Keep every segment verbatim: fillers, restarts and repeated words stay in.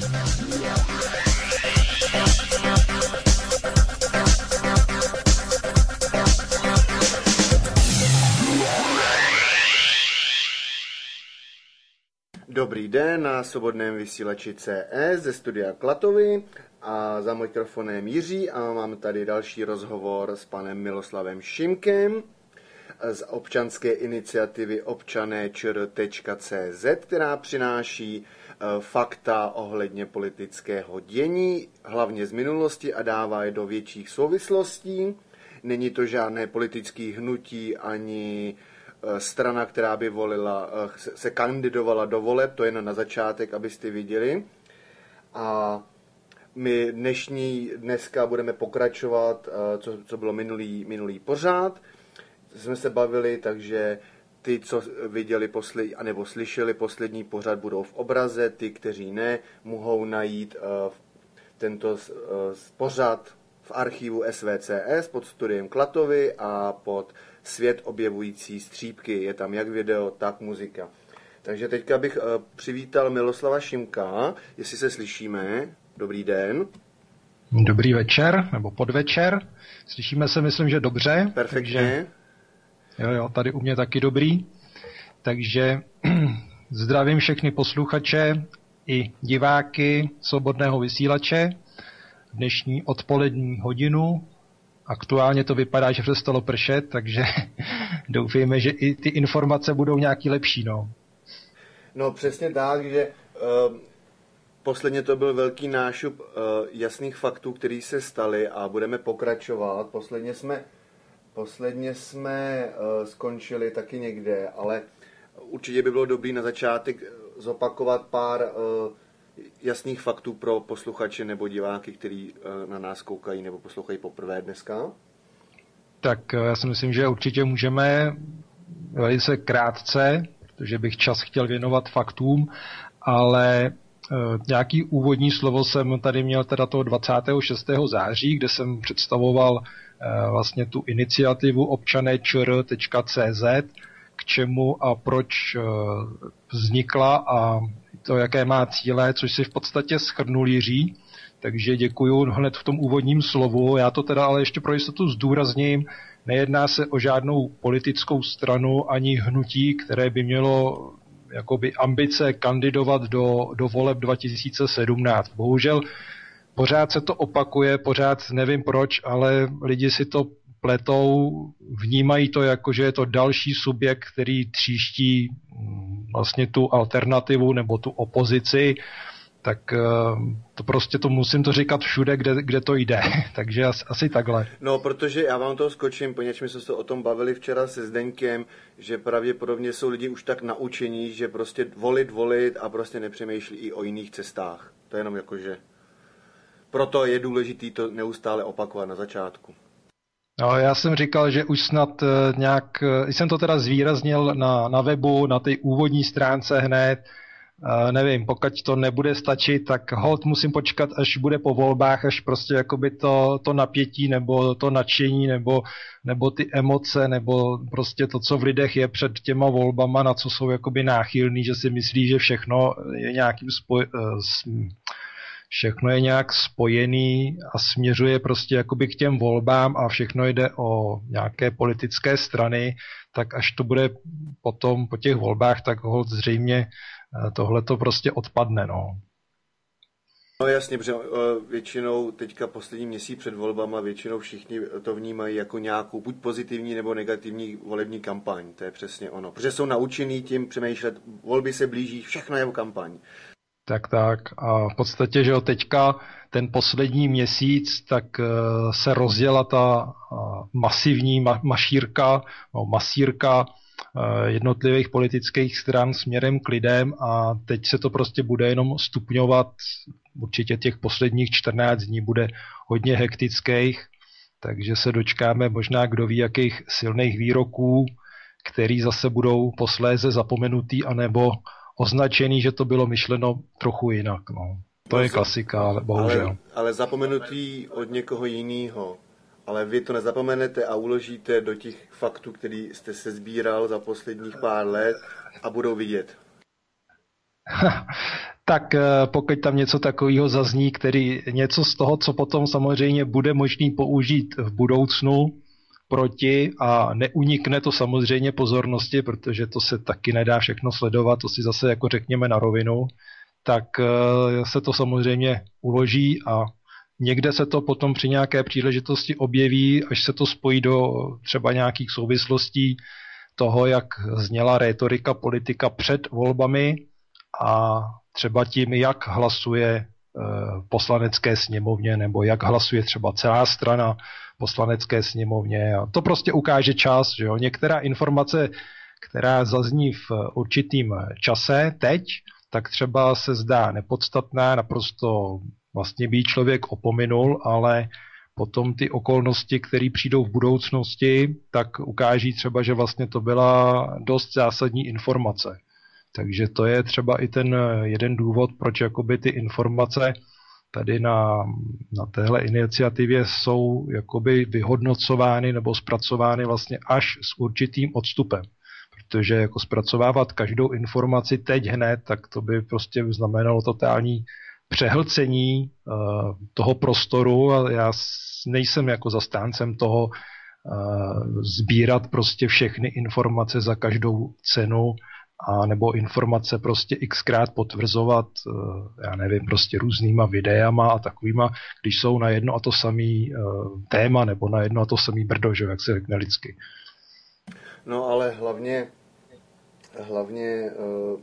Dobrý den na svobodném vysílači C S ze studia Klatovy a za mikrofonem Jiří a mám tady další rozhovor s panem Miloslavem Šimkem z občanské iniciativy občané č r tečka cé zet, která přináší fakta ohledně politického dění, hlavně z minulosti a dává je do větších souvislostí. Není to žádné politické hnutí ani strana, která by volila, se kandidovala do voleb, to je jen na začátek, abyste viděli. A my dnešní, dneska budeme pokračovat, co, co bylo minulý, minulý pořád. Jsme se bavili, takže ty, co viděli poslední, anebo slyšeli poslední pořad, budou v obraze, ty, kteří ne, mohou najít tento pořad v archivu S V C S pod studiem Klatovy a pod Svět objevující střípky. Je tam jak video, tak muzika. Takže teďka bych přivítal Miloslava Šimka, jestli se slyšíme. Dobrý den. Dobrý večer, nebo podvečer. Slyšíme se, myslím, že dobře. Perfektně. Takže, jo, jo, tady u mě taky dobrý. Takže zdravím všechny posluchače i diváky svobodného vysílače. Dnešní odpolední hodinu. Aktuálně to vypadá, že přestalo pršet, takže doufejme, že i ty informace budou nějaký lepší. No, no přesně tak, že uh, posledně to byl velký nášup uh, jasných faktů, které se staly a budeme pokračovat. Posledně jsme, posledně jsme uh, skončili taky někde, ale určitě by bylo dobré na začátek zopakovat pár uh, jasných faktů pro posluchače nebo diváky, kteří na nás koukají nebo poslouchají poprvé dneska? Tak já si myslím, že určitě můžeme velice krátce, protože bych čas chtěl věnovat faktům, ale nějaký úvodní slovo jsem tady měl teda toho dvacátého šestého září, kde jsem představoval vlastně tu iniciativu občané č r tečka cé zet, k čemu a proč vznikla a to, jaké má cíle, což si v podstatě shrnul Jiří. Takže děkuju hned v tom úvodním slovu. Já to teda ale ještě pro jistotu zdůrazním. Nejedná se o žádnou politickou stranu ani hnutí, které by mělo jakoby ambice kandidovat do, do voleb dva tisíce sedmnáct. Bohužel pořád se to opakuje, pořád nevím proč, ale lidi si to pletou, vnímají to jako, že je to další subjekt, který tříští vlastně tu alternativu nebo tu opozici, tak to prostě to musím to říkat všude, kde, kde to jde. Takže asi, asi takhle. No, protože já vám to skočím, poněvadž my jsme se o tom bavili včera se Zdeňkem, že pravděpodobně jsou lidi už tak naučení, že prostě volit, volit a prostě nepřemýšlí i o jiných cestách. To je jenom jakože... Proto je důležitý to neustále opakovat na začátku. No, já jsem říkal, že už snad nějak, jsem to teda zvýraznil na, na webu, na té úvodní stránce hned, uh, nevím, pokud to nebude stačit, tak holt musím počkat, až bude po volbách, až prostě jakoby to, to napětí, nebo to nadšení, nebo, nebo ty emoce, nebo prostě to, co v lidech je před těma volbama, na co jsou jakoby náchylní, že si myslí, že všechno je nějakým spoj... Uh, všechno je nějak spojený a směřuje prostě jakoby k těm volbám a všechno jde o nějaké politické strany, tak až to bude potom po těch volbách, tak holt zřejmě tohle to prostě odpadne, no. No jasně, protože většinou teďka poslední měsíc před volbama většinou všichni to vnímají jako nějakou buď pozitivní nebo negativní volební kampaň, to je přesně ono. Protože jsou naučený tím přemýšlet, volby se blíží, všechno je v kampaň. Tak, tak. A v podstatě, že jo, teďka ten poslední měsíc, tak uh, se rozjela ta uh, masivní ma- mašírka, no, masírka uh, jednotlivých politických stran směrem k lidem a teď se to prostě bude jenom stupňovat. Určitě těch posledních čtrnáct dní bude hodně hektických, takže se dočkáme možná kdo ví jakých silných výroků, který zase budou posléze zapomenutý, anebo označený, že to bylo myšleno trochu jinak. No. To no, je klasika, ale bohužel. Ale, ale zapomenutý od někoho jiného. Ale vy to nezapomenete a uložíte do těch faktů, který jste se sbíral za posledních pár let a budou vidět. Tak pokud tam něco takového zazní, který něco z toho, co potom samozřejmě bude možný použít v budoucnu proti a neunikne to samozřejmě pozornosti, protože to se taky nedá všechno sledovat, to si zase jako řekněme na rovinu, tak se to samozřejmě uloží a někde se to potom při nějaké příležitosti objeví, až se to spojí do třeba nějakých souvislostí toho, jak zněla rétorika politika před volbami a třeba tím, jak hlasuje poslanecké sněmovně nebo jak hlasuje třeba celá strana poslanecké sněmovně. A to prostě ukáže čas, že jo. Některá informace, která zazní v určitým čase teď, tak třeba se zdá nepodstatná, naprosto vlastně by člověk opominul, ale potom ty okolnosti, které přijdou v budoucnosti, tak ukáží třeba, že vlastně to byla dost zásadní informace. Takže to je třeba i ten jeden důvod, proč jakoby ty informace tady na, na téhle iniciativě jsou jakoby vyhodnocovány nebo zpracovány vlastně až s určitým odstupem. Protože jako zpracovávat každou informaci teď hned, tak to by prostě znamenalo totální přehlcení uh, toho prostoru a já nejsem jako zastáncem toho uh, sbírat prostě všechny informace za každou cenu a nebo informace prostě xkrát potvrzovat, uh, já nevím, prostě různýma videama a takovýma, když jsou na jedno a to samý uh, téma nebo na jedno a to samý brdo, že, jak se řekne lidsky. No ale hlavně hlavně uh...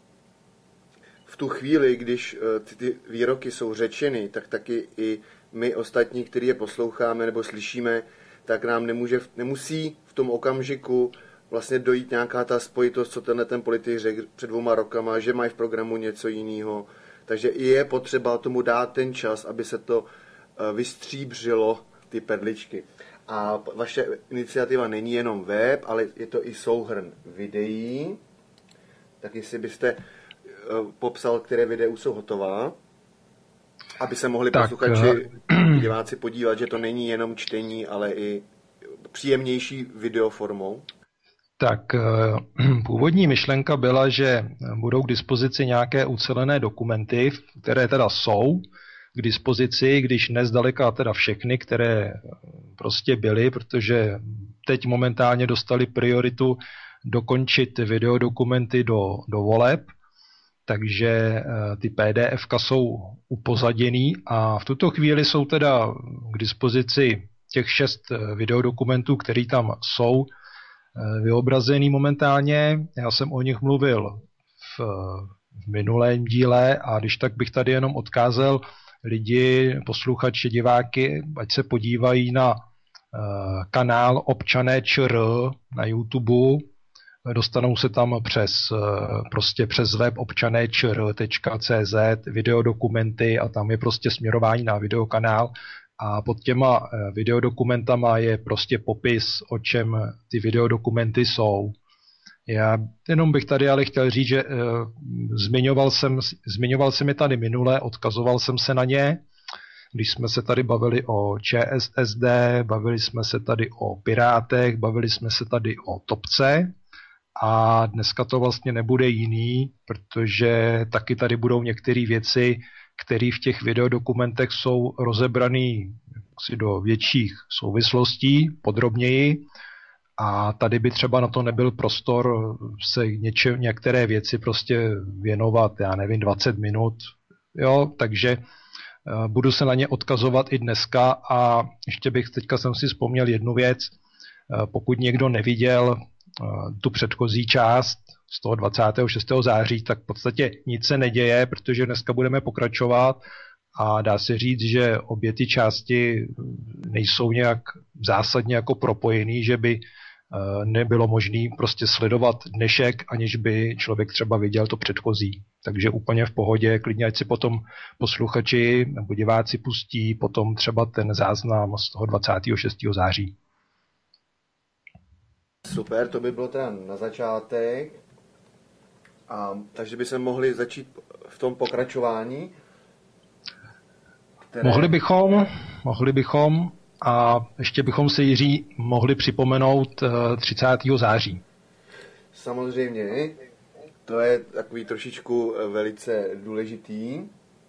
v tu chvíli, když ty, ty výroky jsou řečeny, tak taky i my ostatní, kteří je posloucháme nebo slyšíme, tak nám nemůže, nemusí v tom okamžiku vlastně dojít nějaká ta spojitost, co tenhle ten politik řekl před dvouma rokama, že mají v programu něco jiného. Takže i je potřeba tomu dát ten čas, aby se to vystříbřilo, ty perličky. A vaše iniciativa není jenom web, ale je to i souhrn videí. Tak jestli byste popsal, které videa jsou hotová, aby se mohli tak, posluchači, diváci podívat, že to není jenom čtení, ale i příjemnější videoformou. Tak původní myšlenka byla, že budou k dispozici nějaké ucelené dokumenty, které teda jsou k dispozici, když nezdaleka teda všechny, které prostě byly, protože teď momentálně dostali prioritu dokončit videodokumenty do, do voleb, takže ty P D F ka jsou upozaděný a v tuto chvíli jsou teda k dispozici těch šest videodokumentů, které tam jsou vyobrazený momentálně. Já jsem o nich mluvil v, v minulém díle a když tak bych tady jenom odkázal lidi, posluchači, diváky, ať se podívají na kanál Občané ČR na YouTube. Dostanou se tam přes, prostě přes web občané čr tečka cé zet videodokumenty a tam je prostě směrování na videokanál a pod těma videodokumentama je prostě popis, o čem ty videodokumenty jsou. Já jenom bych tady ale chtěl říct, že uh, zmiňoval jsem, zmiňoval jsem je tady minule, odkazoval jsem se na ně, když jsme se tady bavili o Č S S D, bavili jsme se tady o Pirátech, bavili jsme se tady o Topce. A dneska to vlastně nebude jiný, protože taky tady budou některé věci, které v těch videodokumentech jsou rozebrané do větších souvislostí, podrobněji. A tady by třeba na to nebyl prostor se něče, některé věci prostě věnovat, já nevím, dvacet minut. Jo, takže uh, budu se na ně odkazovat i dneska a ještě bych teďka jsem si vzpomněl jednu věc. Uh, pokud někdo neviděl tu předchozí část z toho dvacátého šestého září, tak v podstatě nic se neděje, protože dneska budeme pokračovat a dá se říct, že obě ty části nejsou nějak zásadně jako propojený, že by nebylo možné prostě sledovat dnešek, aniž by člověk třeba viděl to předchozí. Takže úplně v pohodě, klidně ať si potom posluchači nebo diváci pustí potom třeba ten záznam z toho dvacátého šestého září. Super, to by bylo teda na začátek. A, takže by se mohli začít v tom pokračování. Které... Mohli bychom, mohli bychom a ještě bychom si, Jiří, mohli připomenout třicátého září. Samozřejmě. To je takový trošičku velice důležitý.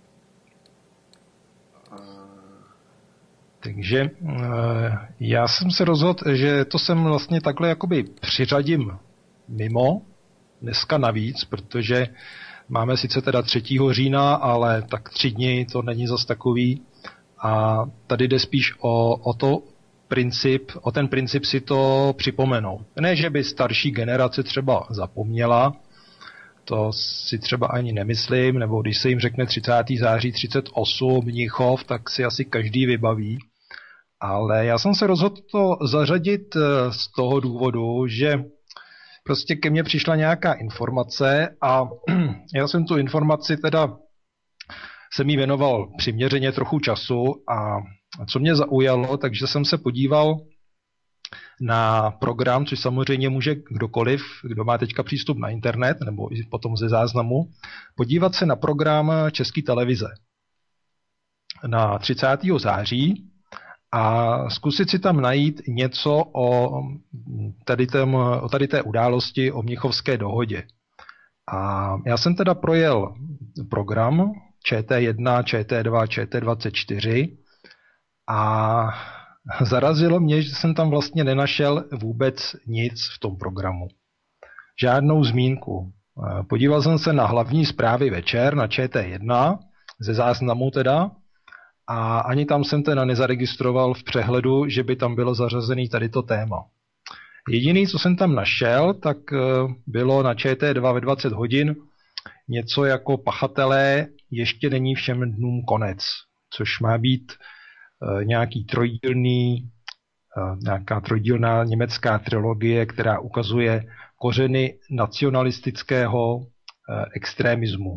Takže já jsem se rozhodl, že to jsem vlastně takhle jakoby přiřadím mimo, dneska navíc, protože máme sice teda třetího října, ale tak tři dny to není zas takový. A tady jde spíš o, o to princip, o ten princip si to připomenout. Ne, že by starší generace třeba zapomněla, to si třeba ani nemyslím, nebo když se jim řekne třicátého září třicet osm Mnichov, tak si asi každý vybaví. Ale já jsem se rozhodl to zařadit z toho důvodu, že prostě ke mně přišla nějaká informace a já jsem tu informaci teda jsem jí věnoval přiměřeně trochu času a co mě zaujalo, takže jsem se podíval na program, což samozřejmě může kdokoliv, kdo má teďka přístup na internet nebo i potom ze záznamu, podívat se na program České televize na třicátého září a zkusit si tam najít něco o tady, tém, o tady té události, o Mnichovské dohodě. A já jsem teda projel program Č T jedna, Č T dva, Č T dvacet čtyři a zarazilo mě, že jsem tam vlastně nenašel vůbec nic v tom programu. Žádnou zmínku. Podíval jsem se na hlavní zprávy večer na Č T jedna, ze záznamu teda, a ani tam jsem teda nezaregistroval v přehledu, že by tam bylo zařazený tady to téma. Jediný, co jsem tam našel, tak bylo na Č T dva ve dvacet hodin něco jako pachatelé, ještě není všem dnům konec, což má být nějaký trojdílný, nějaká trojdílná německá trilogie, která ukazuje kořeny nacionalistického extremismu.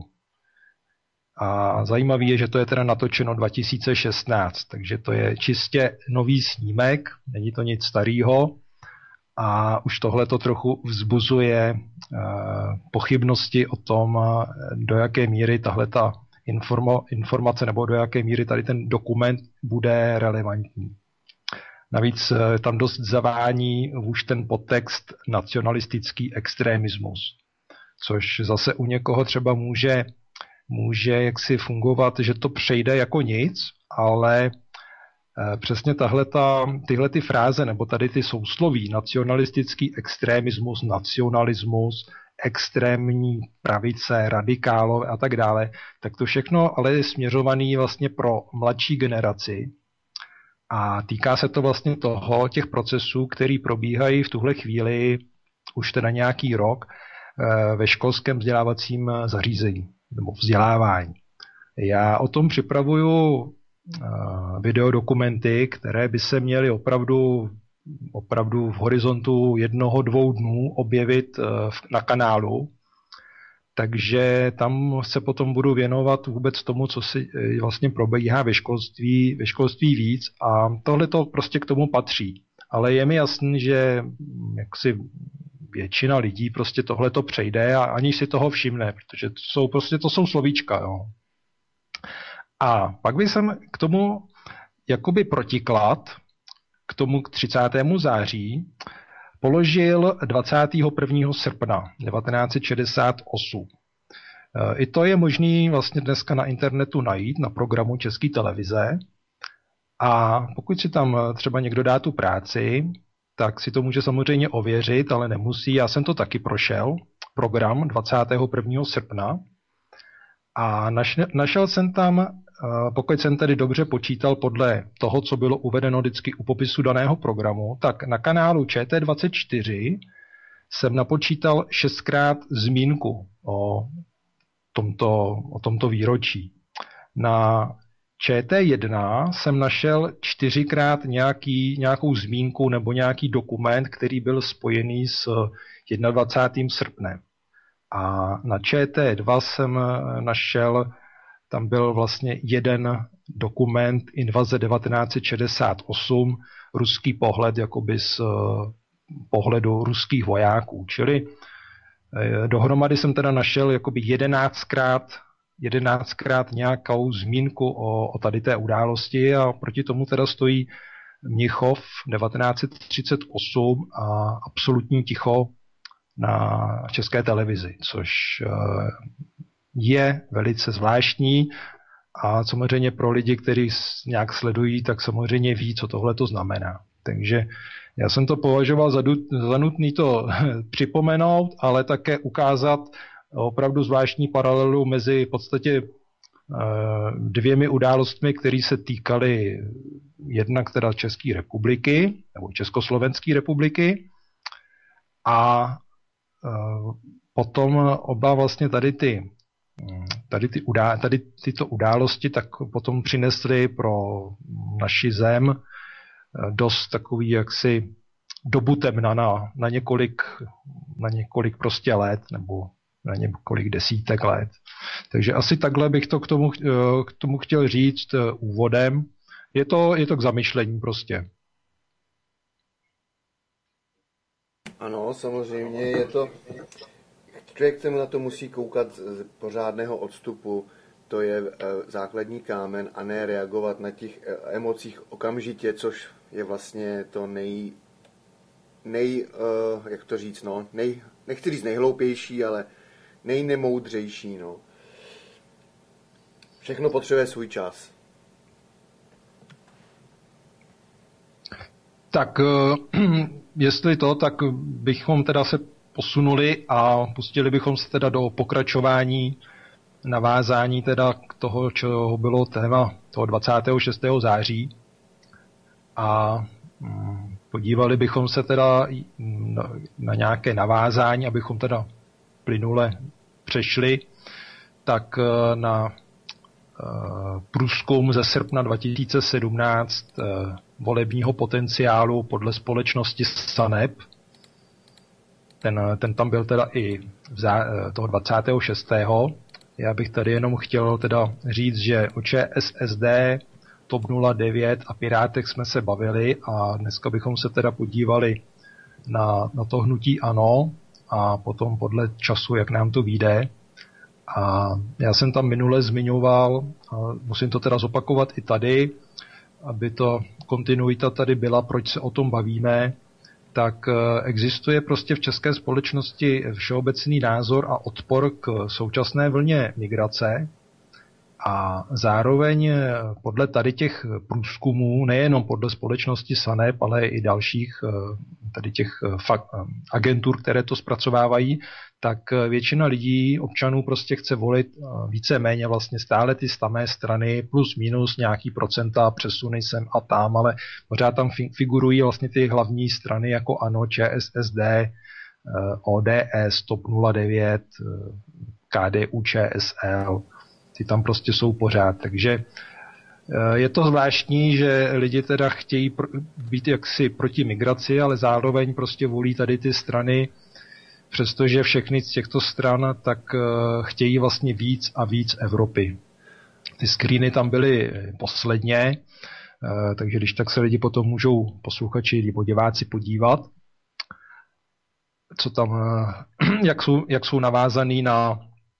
A zajímavé je, že to je teda natočeno dva tisíce šestnáct, takže to je čistě nový snímek, není to nic starého a už tohle to trochu vzbuzuje pochybnosti o tom, do jaké míry tahleta informace nebo do jaké míry tady ten dokument bude relevantní. Navíc tam dost zavání už ten podtext nacionalistický extremismus, což zase u někoho třeba může, může jaksi fungovat, že to přejde jako nic, ale přesně tahleta, tyhle ty fráze nebo tady ty sousloví nacionalistický extremismus, nacionalismus, extrémní pravice, radikálové a tak dále, tak to všechno ale je směřovaný vlastně pro mladší generaci a týká se to vlastně toho, těch procesů, který probíhají v tuhle chvíli už teda nějaký rok ve školském vzdělávacím zařízení nebo vzdělávání. Já o tom připravuju videodokumenty, které by se měly opravdu opravdu v horizontu jednoho, dvou dnů objevit na kanálu. Takže tam se potom budu věnovat vůbec tomu, co si vlastně probíhá ve školství, ve školství víc a tohle to prostě k tomu patří. Ale je mi jasný, že jaksi většina lidí prostě tohle to přejde a ani si toho všimne, protože to jsou prostě to jsou slovíčka. Jo. A pak bych jsem k tomu jakoby protiklad k tomu k třicátému září položil dvacátého prvního srpna devatenáct set šedesát osm. I to je možný vlastně dneska na internetu najít na programu České televize a pokud si tam třeba někdo dá tu práci, tak si to může samozřejmě ověřit, ale nemusí. Já jsem to taky prošel, program dvacátého prvního srpna a našel jsem tam, pokud jsem tedy dobře počítal podle toho, co bylo uvedeno vždycky u popisu daného programu, tak na kanálu Č T dvacet čtyři jsem napočítal šestkrát zmínku o tomto, o tomto výročí. Na Č T jedna jsem našel čtyřikrát nějaký, nějakou zmínku nebo nějaký dokument, který byl spojený s dvacátým prvním srpnem. A na Č T dva jsem našel, tam byl vlastně jeden dokument Invaze devatenáct set šedesát osm, ruský pohled jakoby z pohledu ruských vojáků. Čili dohromady jsem teda našel jakoby jedenáctkrát, jedenáctkrát nějakou zmínku o, o tady té události a proti tomu teda stojí Mnichov devatenáct set třicet osm a absolutní ticho na České televizi, což je velice zvláštní a samozřejmě pro lidi, kteří nějak sledují, tak samozřejmě ví, co tohle to znamená. Takže já jsem to považoval za, za nutný to připomenout, ale také ukázat opravdu zvláštní paralelu mezi v podstatě dvěmi událostmi, které se týkaly jednak teda České republiky, nebo Československé republiky, a potom oba vlastně tady ty, tady, ty udá, tady tyto události tak potom přinesly pro naši zem dost takový jaksi dobu temna na, na několik, na několik prostě let, nebo na několik desítek let. Takže asi takhle bych to k tomu, k tomu chtěl říct úvodem. Je to, je to k zamyšlení prostě. Ano, samozřejmě je to... Člověk se na to musí koukat z pořádného odstupu, to je základní kámen, a ne reagovat na těch emocích okamžitě, což je vlastně to nej... nej jak to říct, no, nej, nechci říct nejhloupější, ale nejnemoudřejší, no. Všechno potřebuje svůj čas. Tak jestli to, tak bychom teda se posunuli a pustili bychom se teda do pokračování, navázání teda k toho, čeho bylo téma toho dvacátého šestého září. A podívali bychom se teda na, na nějaké navázání, abychom teda plynule přešli, tak na průzkum ze srpna dva tisíce sedmnáct volebního potenciálu podle společnosti SANEP. Ten, ten tam byl teda i vzá, toho dvacátého šestého Já bych tady jenom chtěl teda říct, že o ČSSD, TOP nula devět a Pirátech jsme se bavili a dneska bychom se teda podívali na, na to hnutí ANO a potom podle času, jak nám to vyjde. A já jsem tam minule zmiňoval, a musím to teda zopakovat i tady, aby to kontinuita tady byla, proč se o tom bavíme, tak existuje prostě v české společnosti všeobecný názor a odpor k současné vlně migrace a zároveň podle tady těch průzkumů, nejenom podle společnosti SANEP, ale i dalších tady těch agentur, které to zpracovávají, tak většina lidí, občanů prostě chce volit víceméně vlastně stále ty samé strany, plus minus nějaký procenta, přesuny sem a tam, ale pořád tam figurují vlastně ty hlavní strany jako ANO, ČSSD, O D S, TOP nula devět, K D U Č S L. Ty tam prostě jsou pořád, takže je to zvláštní, že lidi teda chtějí být jaksi proti migraci, ale zároveň prostě volí tady ty strany, přestože všechny z těchto stran tak chtějí vlastně víc a víc Evropy. Ty screeny tam byly posledně, takže když tak se lidi potom můžou posluchači nebo diváci podívat, co tam, jak jsou, jak jsou navázaný na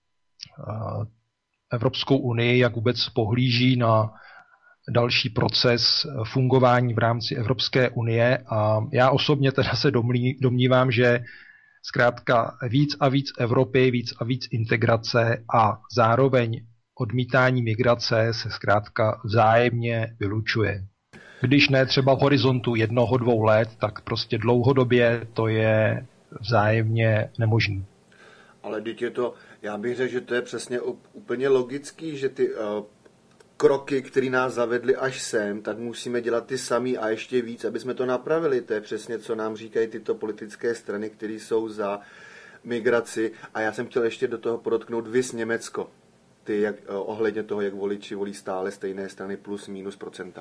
Evropskou unii, jak vůbec pohlíží na další proces fungování v rámci Evropské unie. A já osobně teda se domnívám, že zkrátka víc a víc Evropy, víc a víc integrace a zároveň odmítání migrace se zkrátka vzájemně vylučuje. Když ne třeba v horizontu jednoho, dvou let, tak prostě dlouhodobě to je vzájemně nemožné. Ale teď je to, já bych řekl, že to je přesně úplně logický, že ty uh, kroky, které nás zavedly až sem, tak musíme dělat ty samý a ještě víc, aby jsme to napravili. To je přesně, co nám říkají tyto politické strany, které jsou za migraci. A já jsem chtěl ještě do toho podotknout vys Německo. Ty, jak, uh, ohledně toho, jak voliči volí stále stejné strany plus minus procenta.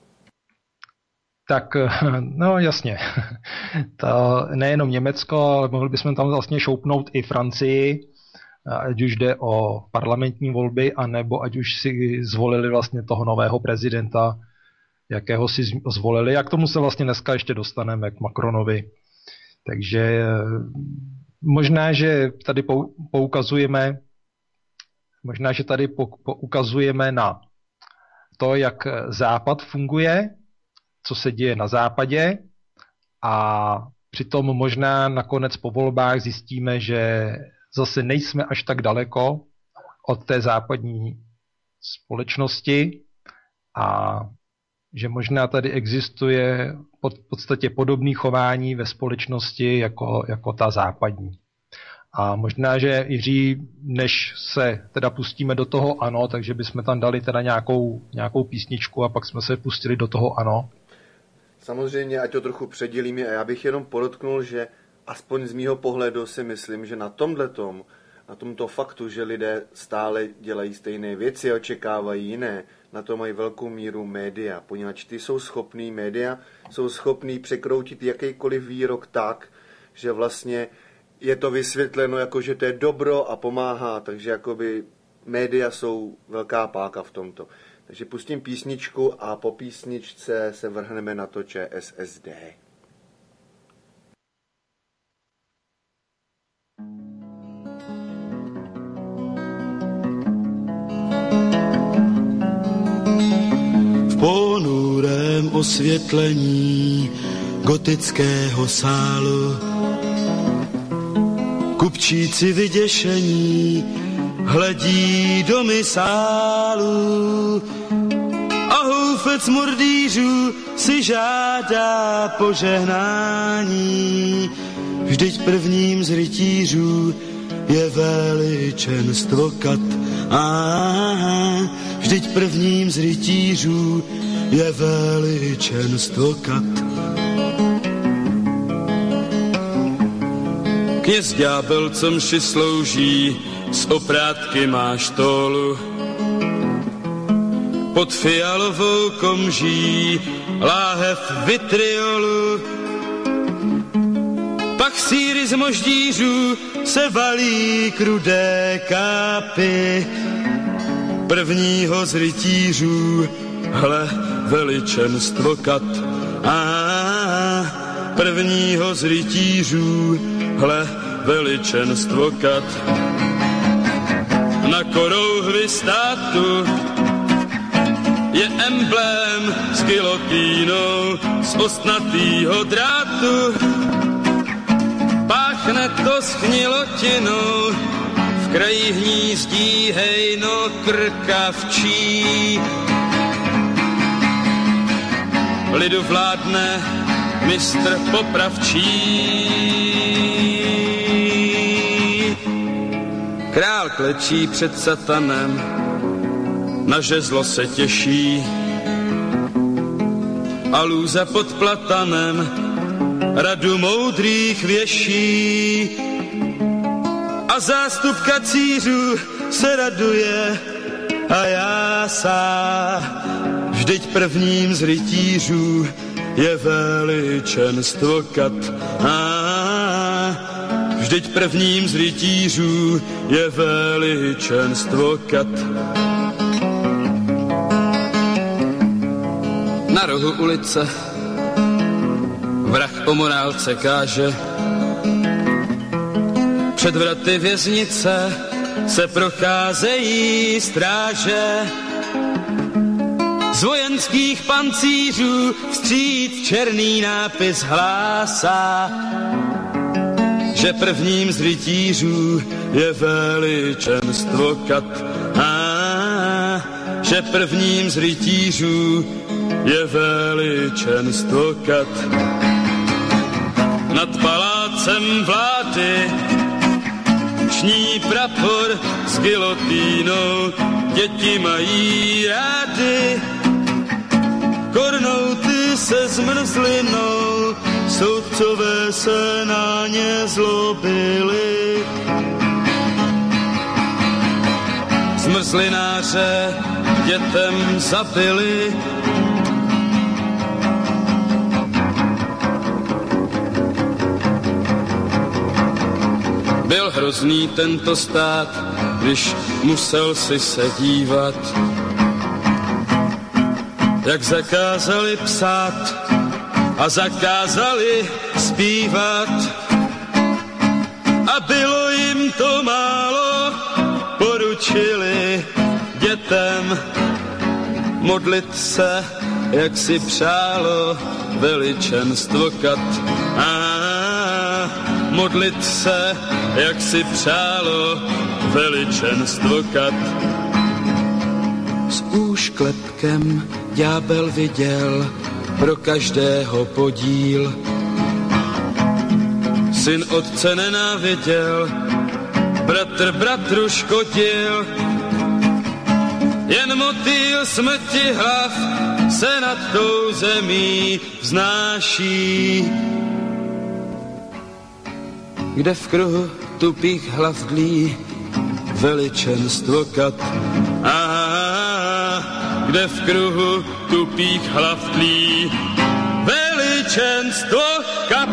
Tak, no jasně. To nejenom Německo, ale mohli bychom tam vlastně šoupnout i Francii, ať už jde o parlamentní volby, anebo ať už si zvolili vlastně toho nového prezidenta, jakého si zvolili. A k tomu se vlastně dneska ještě dostaneme, k Macronovi. Takže možná, že tady poukazujeme, možná, že tady poukazujeme na to, jak Západ funguje, co se děje na západě a přitom možná nakonec po volbách zjistíme, že zase nejsme až tak daleko od té západní společnosti a že možná tady existuje v podstatě podobné chování ve společnosti jako, jako ta západní. A možná, že Jiří, než se teda pustíme do toho ANO, takže bychom tam dali teda nějakou, nějakou písničku a pak jsme se pustili do toho ANO. Samozřejmě, ať to trochu předělíme, a já bych jenom podotknul, že aspoň z mýho pohledu si myslím, že na tomhletom, na tomto faktu, že lidé stále dělají stejné věci a očekávají jiné, na to mají velkou míru média, poněvadž ty jsou schopný, média jsou schopný překroutit jakýkoliv výrok tak, že vlastně je to vysvětleno jako, že to je dobro a pomáhá, takže jakoby média jsou velká páka v tomto. Takže pustím písničku a po písničce se vrhneme na to ČSSD. V ponurém osvětlení gotického sálu kupčíci vyděšení hledí do misálu a houfec mordýřů si žádá požehnání. Vždyť prvním z rytířů je veličenstvo kat. Aha, vždyť prvním z rytířů je veličenstvo kat. Kněz ďábel, co mši slouží, z oprátky má štólu. Pod fialovou komží láhev vitriolu. Pak síry z moždířů se valí k rudé kápy. Prvního z rytířů, hle, veličenstvo kat. A prvního z rytířů, hle, veličenstvo kat. Na korouhvi státu je emblém s gilotínou z ostnatýho drátu. Páchne to schnilotinou, v kraji hnízdí hejno krkavčí. Lidu vládne mistr popravčí. Král klečí před satanem, na žezlo se těší. A lůza pod platanem radu moudrých věší. A zástup kacířů se raduje a jásá. Vždyť prvním z rytířů je veličenstvo kat. A vždyť prvním z rytířů je veličenstvo kat. Na rohu ulice vrah o morálce káže. Před vraty věznice se procházejí stráže. Z vojenských pancířů vstříc černý nápis hlásá, že prvním z rytířů je veličenstvo kat. A že prvním z rytířů je veličenstvo kat. Nad palácem vlády ční prapor s gilotínou, děti mají rády. Kornouty se zmrzlinou, soudcové se na ně zlobili. Zmrzlináře dětem zabili. Byl hrozný tento stát, když musel si se dívat, jak zakázali psát a zakázali zpívat. A bylo jim to málo, poručili dětem modlit se, jak si přálo veličenstvo kat. A modlit se, jak si přálo veličenstvo kat. S úšklepkem ďábel viděl pro každého podíl. Syn otce nenáviděl, bratr bratru škodil, jen motýl smrti hlav se nad tou zemí vznáší. Kde v kruhu tupých hlav dlí veličenstvo kat. Aha, kde v kruhu tupých hlav dlí veličenstvo kat.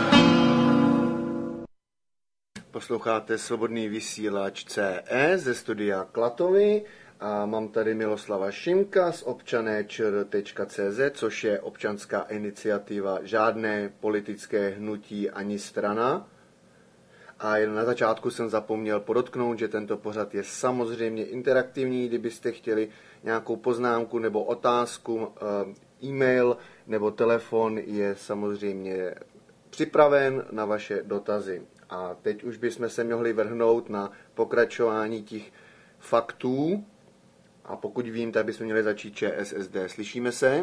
Posloucháte Svobodný vysílač C E ze studia Klatovy a mám tady Miloslava Šimka z občané č r tečka cé zet, což je občanská iniciativa, žádné politické hnutí ani strana. A jen na začátku jsem zapomněl podotknout, že tento pořad je samozřejmě interaktivní. Kdybyste chtěli nějakou poznámku nebo otázku, e-mail nebo telefon je samozřejmě připraven na vaše dotazy. A teď už bychom se mohli vrhnout na pokračování těch faktů. A pokud vím, tak bychom měli začít ČSSD. Slyšíme se?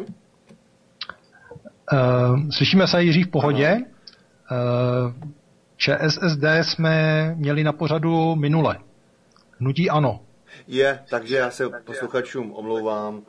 Uh, slyšíme se, Jiří, v pohodě. Uh, ČSSD jsme měli na pořadu minule. Hnutí ANO. Je, takže já se posluchačům omlouvám.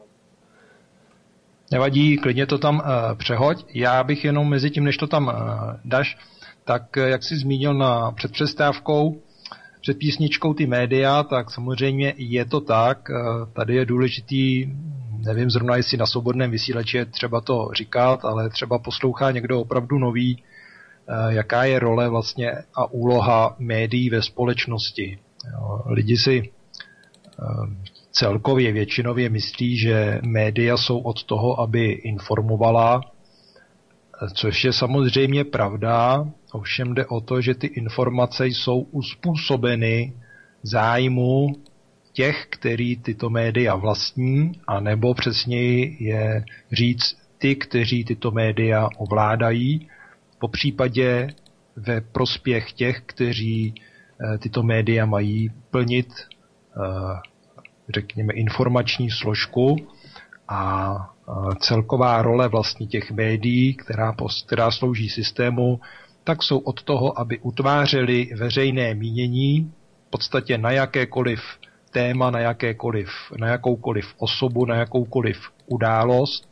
Nevadí, klidně to tam uh, přehoď. Já bych jenom mezi tím, než to tam uh, dáš, tak jak jsi zmínil na před přestávkou, před písničkou ty média, tak samozřejmě je to tak. Tady je důležitý, nevím zrovna, jestli na svobodném vysílači je třeba to říkat, ale třeba poslouchá někdo opravdu nový, jaká je role vlastně a úloha médií ve společnosti. Lidi si celkově většinově myslí, že média jsou od toho, aby informovala, což je samozřejmě pravda, ovšem jde o to, že ty informace jsou uspůsobeny zájmu těch, který tyto média vlastní, anebo přesněji je říct ty, kteří tyto média ovládají, popřípadě ve prospěch těch, kteří tyto média mají plnit, řekněme, informační složku a celková role vlastně těch médií, která, která slouží systému, tak jsou od toho, aby utvářeli veřejné mínění v podstatě na jakékoliv téma, na, jakékoliv, na jakoukoliv osobu, na jakoukoliv událost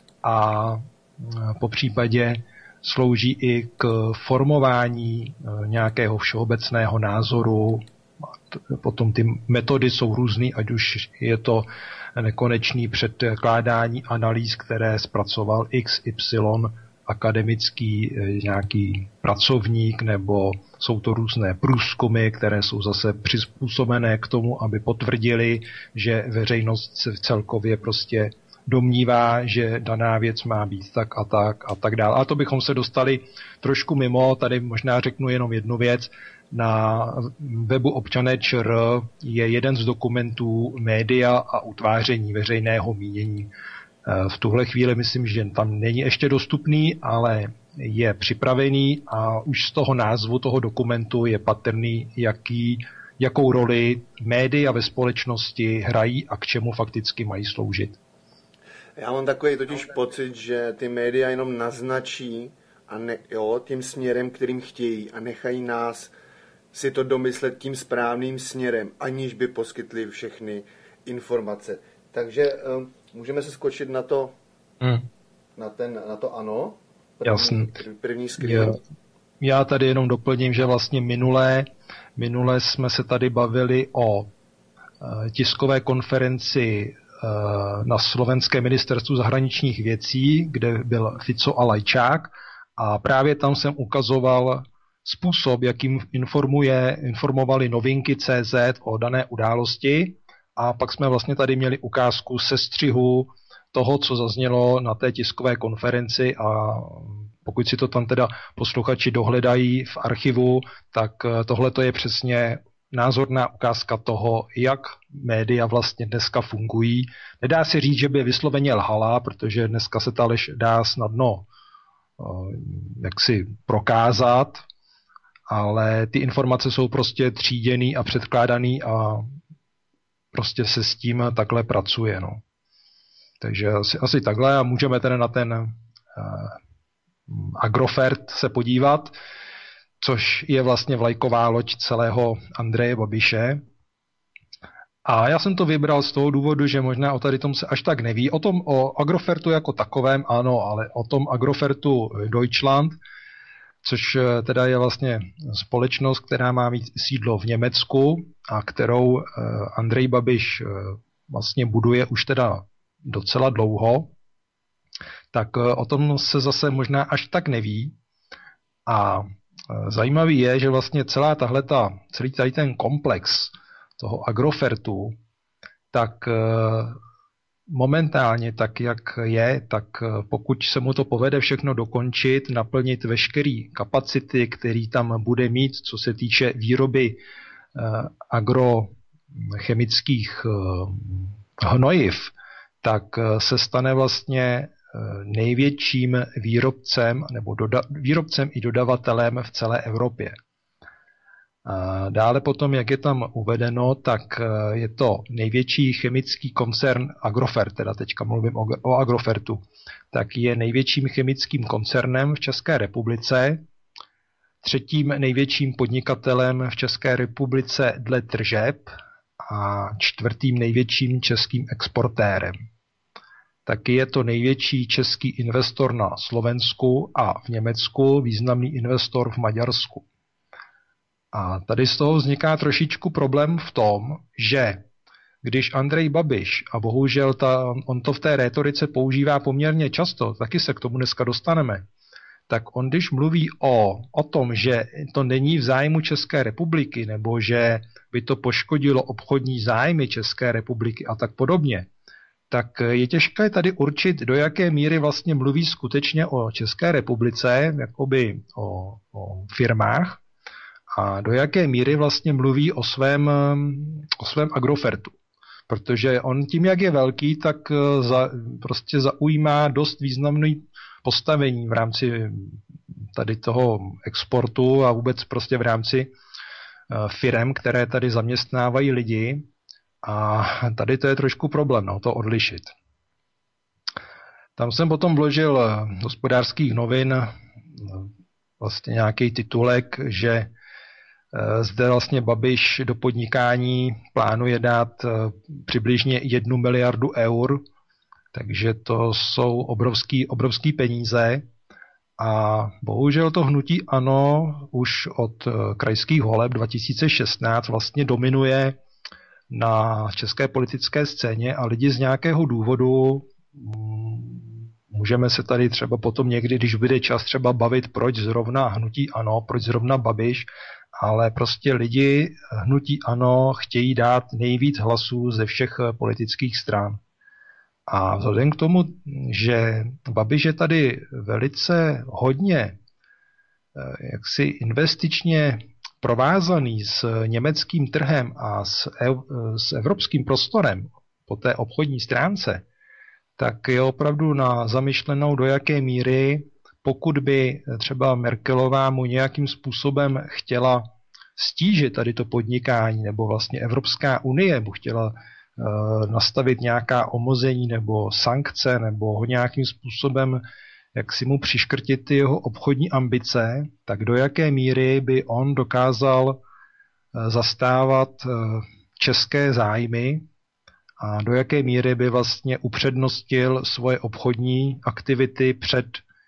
a po případě slouží i k formování nějakého všeobecného názoru. Potom ty metody jsou různé, ať už je to nekonečný předkládání analýz, které zpracoval X Y akademický nějaký pracovník, nebo jsou to různé průzkumy, které jsou zase přizpůsobené k tomu, aby potvrdili, že veřejnost se celkově prostě domnívá, že daná věc má být tak a tak a tak dále. A to bychom se dostali trošku mimo, tady možná řeknu jenom jednu věc. Na webu občané č r je jeden z dokumentů média a utváření veřejného mínění. V tuhle chvíli myslím, že tam není ještě dostupný, ale je připravený a už z toho názvu toho dokumentu je patrný, jaký, jakou roli média ve společnosti hrají a k čemu fakticky mají sloužit. Já mám takový totiž pocit, že ty média jenom naznačí a ne, jo, tím směrem, kterým chtějí a nechají nás si to domyslet tím správným směrem, aniž by poskytli všechny informace. Takže um, můžeme se skočit na to, hmm. na, ten, na to ANO. První, Jasný. První screen. Já tady jenom doplním, že vlastně minulé, minulé jsme se tady bavili o uh, tiskové konferenci uh, na slovenské ministerstvu zahraničních věcí, kde byl Fico a Lajčák, a právě tam jsem ukazoval způsob, jakým informuje, informovali novinky tečka cé zet o dané události, a pak jsme vlastně tady měli ukázku sestřihu toho, co zaznělo na té tiskové konferenci, a pokud si to tam teda posluchači dohledají v archivu, tak tohle to je přesně názorná ukázka toho, jak média vlastně dneska fungují. Nedá se říct, že by vysloveně lhala, protože dneska se ta lež dá snadno jak si prokázat, ale ty informace jsou prostě tříděný a předkládaný a prostě se s tím takhle pracuje. No. Takže asi, asi takhle a můžeme tedy na ten uh, Agrofert se podívat, což je vlastně vlajková loď celého Andreje Babiše. A já jsem to vybral z toho důvodu, že možná o tady tom se až tak neví. O tom, o Agrofertu jako takovém, ano, ale o tom Agrofertu Deutschland, což teda je vlastně společnost, která má mít sídlo v Německu a kterou Andrej Babiš vlastně buduje už teda docela dlouho, tak o tom se zase možná až tak neví. A zajímavý je, že vlastně celá tahleta, celý tady ten komplex toho Agrofertu, tak momentálně tak, jak je, tak pokud se mu to povede všechno dokončit, naplnit veškerý kapacity, který tam bude mít, co se týče výroby agrochemických hnojiv, tak se stane vlastně největším výrobcem nebo doda- výrobcem i dodavatelem v celé Evropě. Dále potom, jak je tam uvedeno, tak je to největší chemický koncern Agrofert, teda teďka mluvím o, o Agrofertu, tak je největším chemickým koncernem v České republice, třetím největším podnikatelem v České republice dle tržeb a čtvrtým největším českým exportérem. Taky je to největší český investor na Slovensku a v Německu, významný investor v Maďarsku. A tady z toho vzniká trošičku problém v tom, že když Andrej Babiš, a bohužel ta, on to v té rétorice používá poměrně často, taky se k tomu dneska dostaneme, tak on když mluví o, o tom, že to není v zájmu České republiky, nebo že by to poškodilo obchodní zájmy České republiky a tak podobně, tak je těžké tady určit, do jaké míry vlastně mluví skutečně o České republice, jakoby o, o firmách, a do jaké míry vlastně mluví o svém, o svém Agrofertu. Protože on tím, jak je velký, tak za, prostě zaujímá dost významné postavení v rámci tady toho exportu a vůbec prostě v rámci firem, které tady zaměstnávají lidi. A tady to je trošku problém, no, to odlišit. Tam jsem potom vložil Hospodářských novin vlastně nějaký titulek, že zde vlastně Babiš do podnikání plánuje dát přibližně jednu miliardu eur, takže to jsou obrovský, obrovský peníze. A bohužel to hnutí ANO už od krajských voleb dva tisíce šestnáct vlastně dominuje na české politické scéně a lidi z nějakého důvodu, můžeme se tady třeba potom někdy, když bude čas, třeba bavit, proč zrovna hnutí ANO, proč zrovna Babiš, ale prostě lidi hnutí ANO chtějí dát nejvíc hlasů ze všech politických stran. A vzhledem k tomu, že Babiš je tady velice hodně jaksi investičně provázaný s německým trhem a s, ev- s evropským prostorem po té obchodní stránce, tak je opravdu na zamyšlenou, do jaké míry, pokud by třeba Merkelová mu nějakým způsobem chtěla stížit tady to podnikání, nebo vlastně Evropská unie mu chtěla uh, nastavit nějaká omezení nebo sankce, nebo ho nějakým způsobem jak si mu přiškrtit ty jeho obchodní ambice, tak do jaké míry by on dokázal zastávat české zájmy a do jaké míry by vlastně upřednostil svoje obchodní aktivity před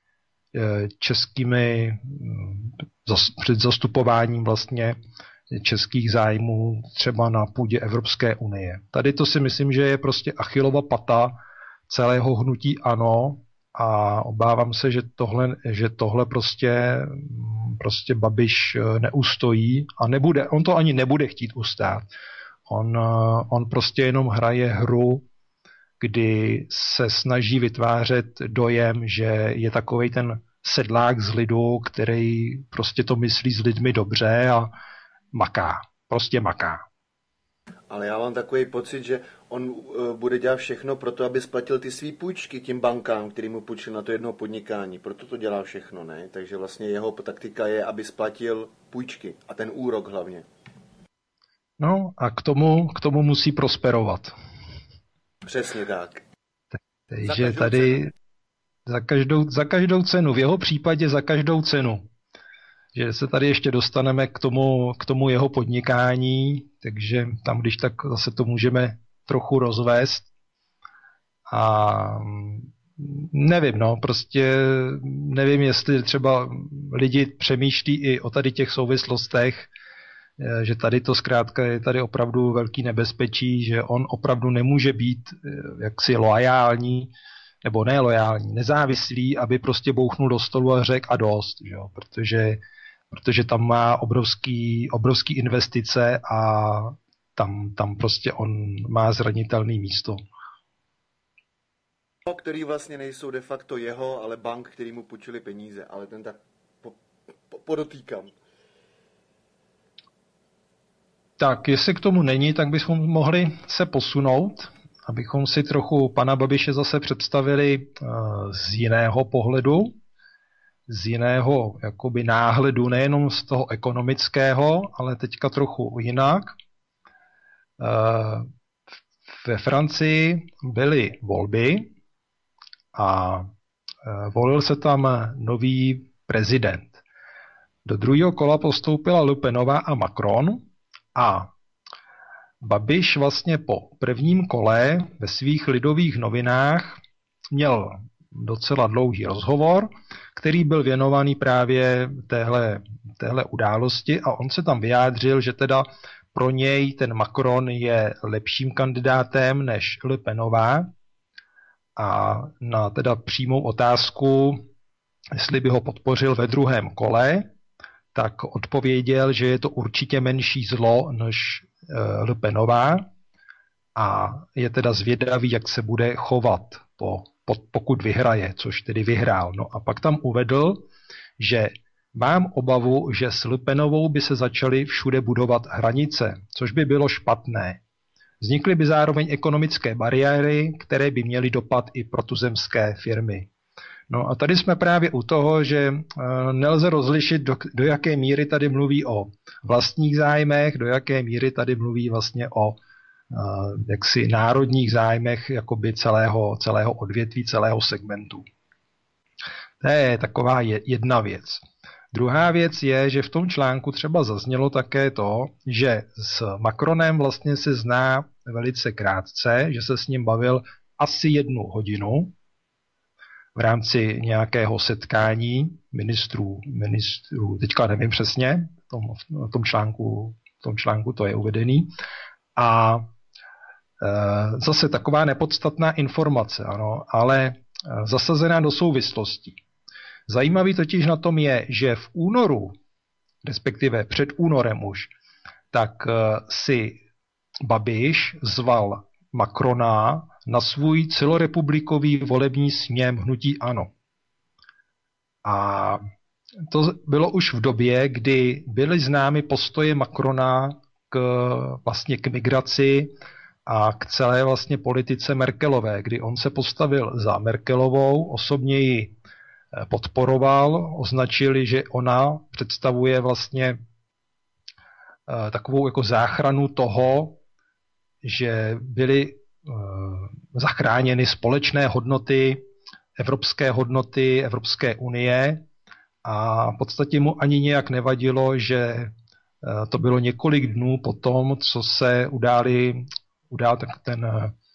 českými, před zastupováním vlastně českých zájmů třeba na půdě Evropské unie. Tady to si myslím, že je prostě Achillova pata celého hnutí ANO, a obávám se, že tohle, že tohle prostě, prostě Babiš neustojí a nebude, on to ani nebude chtít ustát. On, on prostě jenom hraje hru, kdy se snaží vytvářet dojem, že je takovej ten sedlák z lidu, který prostě to myslí s lidmi dobře a maká. Prostě maká. Ale já mám takový pocit, že on uh, bude dělat všechno pro to, aby splatil ty svý půjčky tím bankám, který mu půjčil na to jedno podnikání. Proto to dělá všechno, ne? Takže vlastně jeho taktika je, aby splatil půjčky a ten úrok hlavně. No a k tomu, k tomu musí prosperovat. Přesně tak. Takže tady za každou, za každou cenu, v jeho případě za každou cenu. Že se tady ještě dostaneme k tomu, k tomu jeho podnikání, takže tam, když tak zase to můžeme trochu rozvést. A nevím, no, prostě nevím, jestli třeba lidi přemýšlí i o tady těch souvislostech, že tady to zkrátka je tady opravdu velký nebezpečí, že on opravdu nemůže být jaksi loajální, nebo ne loajální, nezávislý, aby prostě bouchnul do stolu a řekl a dost, že jo? Protože, protože tam má obrovský, obrovský investice a tam, tam prostě on má zranitelné místo. Který vlastně nejsou de facto jeho, ale bank, který mu půjčili peníze, ale ten tak po, po, podotýkám. Tak, jestli k tomu není, tak bychom mohli se posunout, abychom si trochu pana Babiše zase představili z jiného pohledu, z jiného jakoby náhledu, nejenom z toho ekonomického, ale teďka trochu jinak. Ve Francii byly volby a volil se tam nový prezident. Do druhého kola postoupila Le Penová a Macron a Babiš vlastně po prvním kole ve svých Lidových novinách měl docela dlouhý rozhovor, který byl věnovaný právě téhle, téhle události a on se tam vyjádřil, že teda pro něj ten Macron je lepším kandidátem než Le Penová a na teda přímou otázku, jestli by ho podpořil ve druhém kole, tak odpověděl, že je to určitě menší zlo než Le Penová a je teda zvědavý, jak se bude chovat, po, po, pokud vyhraje, což tedy vyhrál. No a pak tam uvedl, že mám obavu, že s Le Penovou by se začaly všude budovat hranice, což by bylo špatné. Vznikly by zároveň ekonomické bariéry, které by měly dopad i pro tuzemské firmy. No a tady jsme právě u toho, že nelze rozlišit, do, do jaké míry tady mluví o vlastních zájmech, do jaké míry tady mluví vlastně o jaksi národních zájmech jakoby celého, celého odvětví, celého segmentu. To je taková jedna věc. Druhá věc je, že v tom článku třeba zaznělo také to, že s Macronem vlastně se zná velice krátce, že se s ním bavil asi jednu hodinu v rámci nějakého setkání ministrů, ministrů teďka nevím přesně, v tom, v tom, článku, v tom článku to je uvedený. A e, zase taková nepodstatná informace, ano, ale zasazená do souvislostí. Zajímavý totiž na tom je, že v únoru, respektive před únorem už, tak si Babiš zval Macrona na svůj celorepublikový volební sněm hnutí ANO. A to bylo už v době, kdy byly známy postoje Macrona k, vlastně k migraci a k celé vlastně politice Merkelové, kdy on se postavil za Merkelovou, osobně ji podporoval, označili, že ona představuje vlastně takovou jako záchranu toho, že byly zachráněny společné hodnoty, evropské hodnoty Evropské unie a v podstatě mu ani nějak nevadilo, že to bylo několik dnů po tom, co se událi, udál ten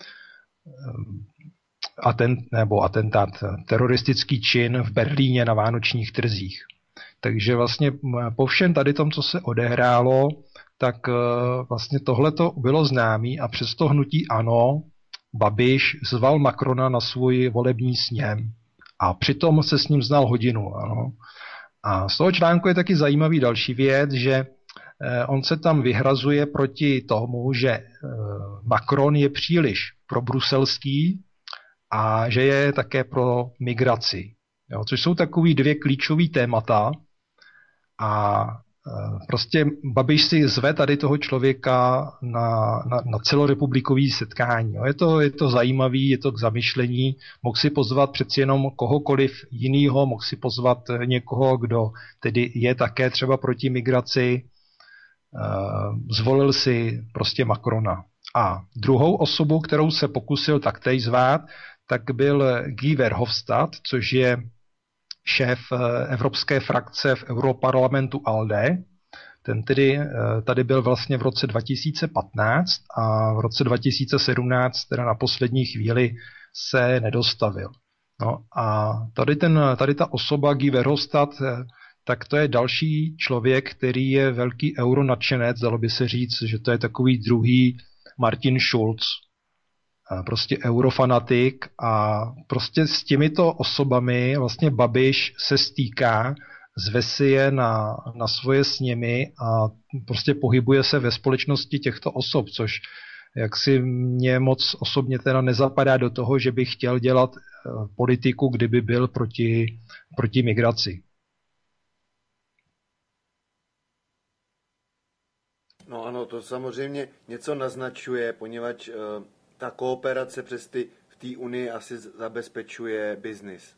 atent, nebo atentát, teroristický čin v Berlíně na vánočních trzích. Takže vlastně po všem tady tom, co se odehrálo, tak vlastně tohleto bylo známý a přesto hnutí ANO Babiš zval Macrona na svůj volební sněm a přitom se s ním znal hodinu. Ano. A z toho článku je taky zajímavý další věc, že on se tam vyhrazuje proti tomu, že Macron je příliš probruselský a že je také pro migraci. Jo, což jsou takový dvě klíčové témata a prostě Babiš si zve tady toho člověka na, na, na celorepublikový setkání. Je to, je to zajímavý, je to k zamyšlení. Mohl si pozvat přeci jenom kohokoliv jinýho, mohl si pozvat někoho, kdo tedy je také třeba proti migraci. Zvolil si prostě Macrona. A druhou osobou, kterou se pokusil taktéž zvát, tak byl Guy Verhofstadt, což je šéf evropské frakce v Europarlamentu ALDE. Ten tedy tady byl vlastně v roce dva tisíce patnáct a v roce dva tisíce sedmnáct teda na poslední chvíli se nedostavil. No a tady, ten, tady ta osoba Guy Verhofstadt, tak to je další člověk, který je velký euronadšenec, dalo by se říct, že to je takový druhý Martin Schulz. Prostě eurofanatik a prostě s těmito osobami vlastně Babiš se stýká, zve si je na, na svoje sněmy a prostě pohybuje se ve společnosti těchto osob, což jaksi mě moc osobně teda nezapadá do toho, že by chtěl dělat politiku, kdyby byl proti, proti migraci. No ano, to samozřejmě něco naznačuje, poněvadž uh... ta kooperace přes ty v té unii asi zabezpečuje biznis.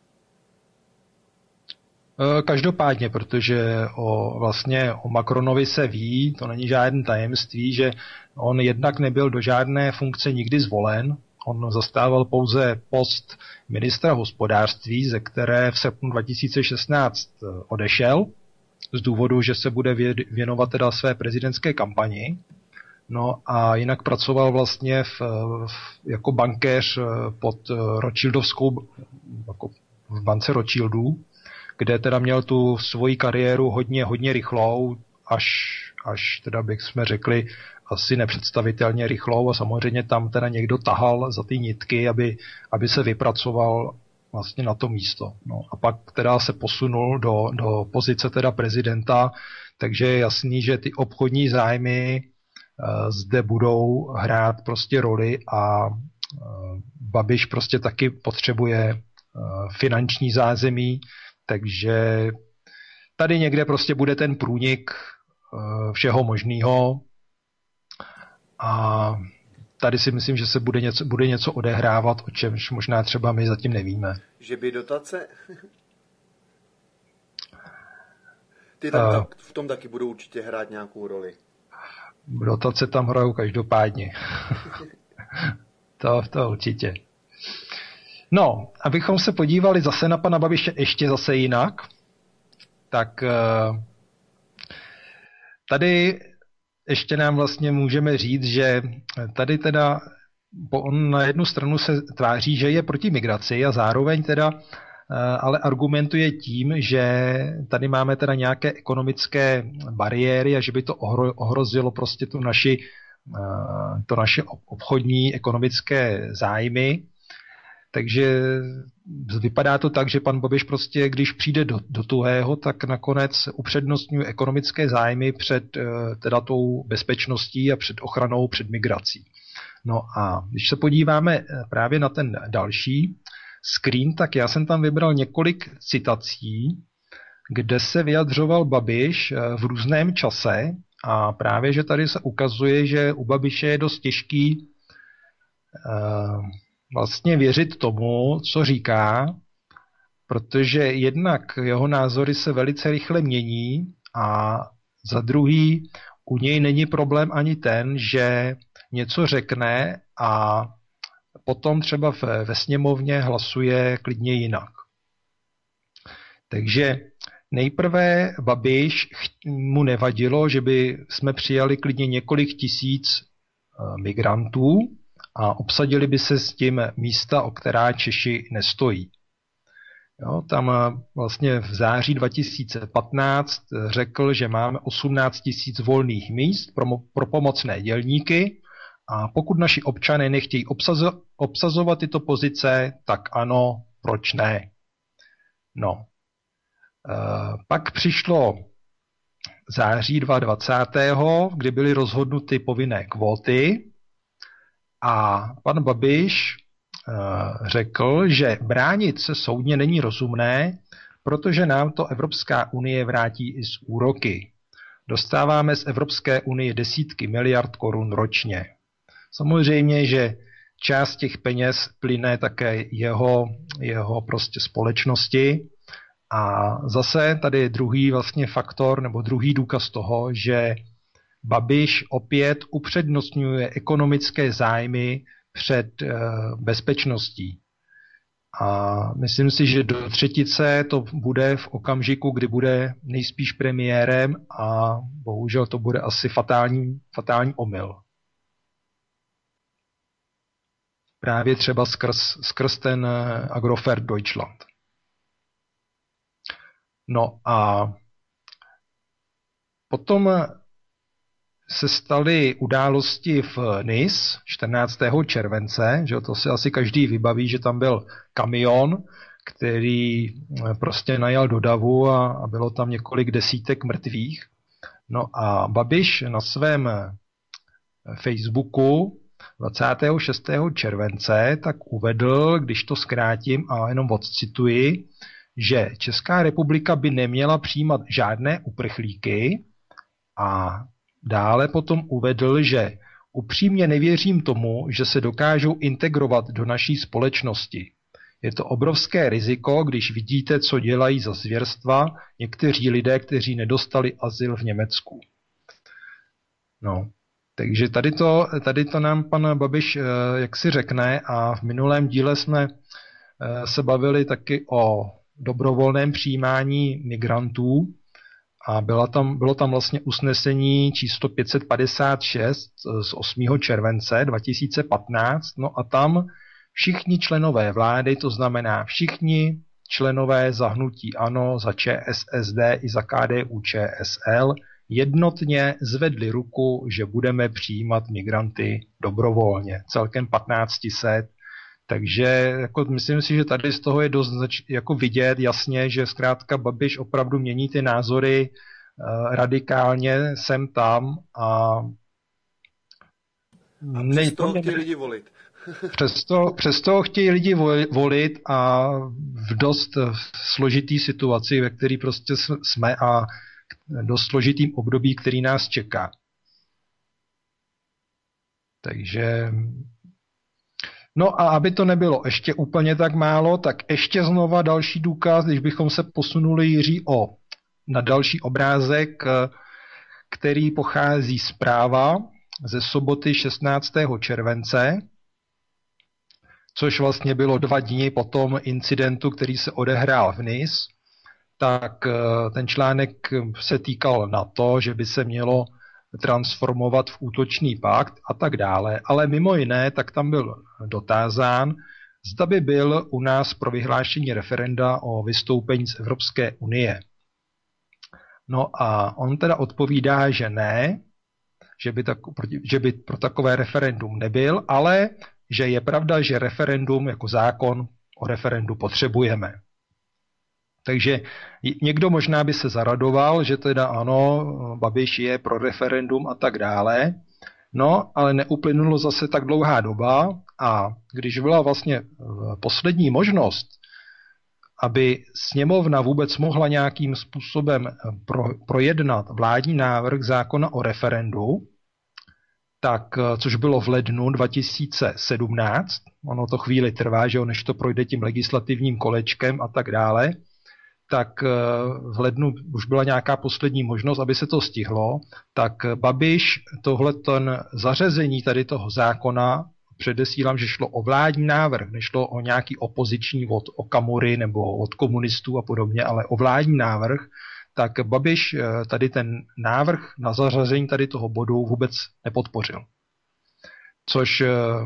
Každopádně, protože o, vlastně o Macronovi se ví, to není žádné tajemství, že on jednak nebyl do žádné funkce nikdy zvolen, on zastával pouze post ministra hospodářství, ze které v srpnu dva tisíce šestnáct odešel, z důvodu, že se bude věnovat teda své prezidentské kampani. No a jinak pracoval vlastně v, v, jako bankéř pod Rothschildovskou, jako v bance Rothschildů, kde teda měl tu svoji kariéru hodně, hodně rychlou, až, až teda bych jsme řekli asi nepředstavitelně rychlou a samozřejmě tam teda někdo tahal za ty nitky, aby, aby se vypracoval vlastně na to místo. No a pak teda se posunul do, do pozice teda prezidenta, takže je jasný, že ty obchodní zájmy zde budou hrát prostě roli a Babiš prostě taky potřebuje finanční zázemí, takže tady někde prostě bude ten průnik všeho možného a tady si myslím, že se bude něco, bude něco odehrávat, o čemž možná třeba my zatím nevíme. Že by dotace? Ty tam, uh, v tom taky budou určitě hrát nějakou roli. Dotace tam hrajou každopádně. to, to určitě. No, abychom se podívali zase na pana Babiše ještě zase jinak, tak tady ještě nám vlastně můžeme říct, že tady teda on na jednu stranu se tváří, že je proti migraci a zároveň teda ale argumentuje tím, že tady máme teda nějaké ekonomické bariéry a že by to ohrozilo prostě tu naši, to naše obchodní ekonomické zájmy. Takže vypadá to tak, že pan Babiš prostě, když přijde do, do tuhého, tak nakonec upřednostňuje ekonomické zájmy před teda tou bezpečností a před ochranou před migrací. No a když se podíváme právě na ten další screen, tak já jsem tam vybral několik citací, kde se vyjadřoval Babiš v různém čase a právě, že tady se ukazuje, že u Babiše je dost těžký uh, vlastně věřit tomu, co říká, protože jednak jeho názory se velice rychle mění a za druhý u něj není problém ani ten, že něco řekne a potom třeba ve, ve sněmovně hlasuje klidně jinak. Takže nejprve Babiš mu nevadilo, že by jsme přijali klidně několik tisíc migrantů a obsadili by se s tím místa, o která Češi nestojí. Jo, tam vlastně v září dva tisíce patnáct řekl, že máme osmnáct tisíc volných míst pro, pro pomocné dělníky a pokud naši občané nechtějí obsazo, obsazovat tyto pozice, tak ano, proč ne? No. E, pak přišlo září dvacátého kdy byly rozhodnuty povinné kvóty a pan Babiš řekl, že bránit se soudně není rozumné, protože nám to Evropská unie vrátí i z úroky. dostáváme z Evropské unie desítky miliard korun ročně. Samozřejmě, že část těch peněz plyne také jeho, jeho prostě společnosti. A zase tady je druhý vlastně faktor, nebo druhý důkaz toho, že Babiš opět upřednostňuje ekonomické zájmy před e, bezpečností. A myslím si, že do třetice to bude v okamžiku, kdy bude nejspíš premiérem a bohužel to bude asi fatální, fatální omyl. Právě třeba skrz, skrz ten Agrofert Deutschland. No a potom se staly události v Nice čtrnáctého července, že to si asi každý vybaví, že tam byl kamion, který prostě najel do davu a, a bylo tam několik desítek mrtvých. No a Babiš na svém Facebooku dvacátého šestého července tak uvedl, když to zkrátím a jenom odcituji, že Česká republika by neměla přijímat žádné uprchlíky a dále potom uvedl, že upřímně nevěřím tomu, že se dokážou integrovat do naší společnosti. Je to obrovské riziko, když vidíte, co dělají za zvěrstva někteří lidé, kteří nedostali azyl v Německu. No, takže tady to, tady to nám pan Babiš jak si řekne a v minulém díle jsme se bavili taky o dobrovolném přijímání migrantů a byla tam, bylo tam vlastně usnesení číslo pět set padesát šest z osmého července dva tisíce patnáct, no a tam všichni členové vlády, to znamená všichni členové za hnutí ANO, za ČSSD i za K D U Č S L jednotně zvedli ruku, že budeme přijímat migranty dobrovolně, celkem patnáct set. Takže jako myslím si, že tady z toho je dost jako vidět jasně, že zkrátka Babiš opravdu mění ty názory uh, radikálně sem tam a, a přesto chtějí lidi volit. přesto, přesto chtějí lidi volit a v dost složitý situaci, ve které prostě jsme a dost složitým období, který nás čeká. Takže no a aby to nebylo ještě úplně tak málo, tak ještě znova další důkaz, když bychom se posunuli, Jiří, o, na další obrázek, který pochází z Práva ze soboty šestnáctého července, což vlastně bylo dva dny po tom incidentu, který se odehrál v Nice, tak ten článek se týkal na to, že by se mělo transformovat v útočný pakt a tak dále. Ale mimo jiné, tak tam byl dotázán, zda by byl u nás pro vyhlášení referenda o vystoupení z Evropské unie. No a on teda odpovídá, že ne, že by, tak, že by pro takové referendum nebyl, ale že je pravda, že referendum jako zákon o referendu potřebujeme. Takže někdo možná by se zaradoval, že teda ano, Babiš je pro referendum a tak dále, no, ale neuplynulo zase tak dlouhá doba a když byla vlastně poslední možnost, aby sněmovna vůbec mohla nějakým způsobem pro, projednat vládní návrh zákona o referendu, tak, což bylo v lednu dva tisíce sedmnáct, ono to chvíli trvá, že než to projde tím legislativním kolečkem a tak dále, tak v lednu už byla nějaká poslední možnost, aby se to stihlo, tak Babiš tohleton zařazení tady toho zákona, předesílám, že šlo o vládní návrh, nešlo o nějaký opoziční od Okamury nebo od komunistů a podobně, ale o vládní návrh, tak Babiš tady ten návrh na zařazení tady toho bodu vůbec nepodpořil. Což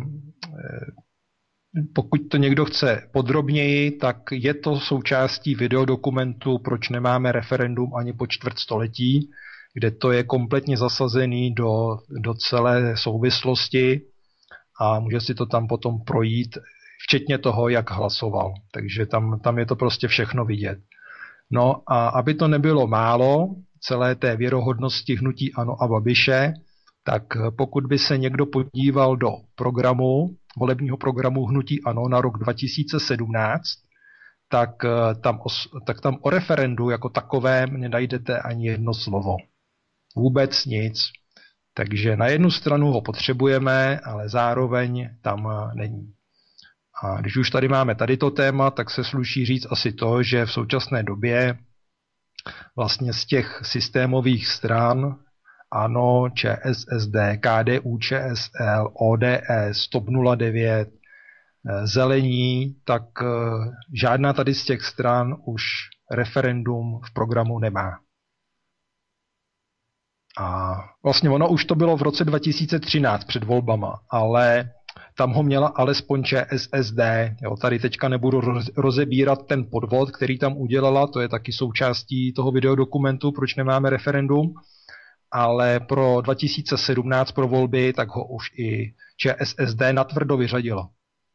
pokud to někdo chce podrobněji, tak je to součástí videodokumentu Proč nemáme referendum ani po čtvrt století, kde to je kompletně zasazený do, do celé souvislosti a může si to tam potom projít, včetně toho, jak hlasoval. Takže tam, tam je to prostě všechno vidět. No a aby to nebylo málo, celé té věrohodnosti hnutí ANO a Babiše, tak pokud by se někdo podíval do programu, volebního programu hnutí ANO na rok dva tisíce sedmnáct, tak tam, o, tak tam o referendu jako takovém nenajdete ani jedno slovo. Vůbec nic. Takže na jednu stranu ho potřebujeme, ale zároveň tam není. A když už tady máme tady to téma, tak se sluší říct asi to, že v současné době vlastně z těch systémových stran ANO, ČSSD, KDU, ČSL, ODS, TOP nula devět, Zelení, tak žádná tady z těch stran už referendum v programu nemá. A vlastně ono už to bylo v roce dva tisíce třináct před volbama, ale tam ho měla alespoň ČSSD. Jo, tady teďka nebudu rozebírat ten podvod, který tam udělala, to je taky součástí toho videodokumentu, proč nemáme referendum, ale pro dva tisíce sedmnáct pro volby, tak ho už i ČSSD natvrdo vyřadila.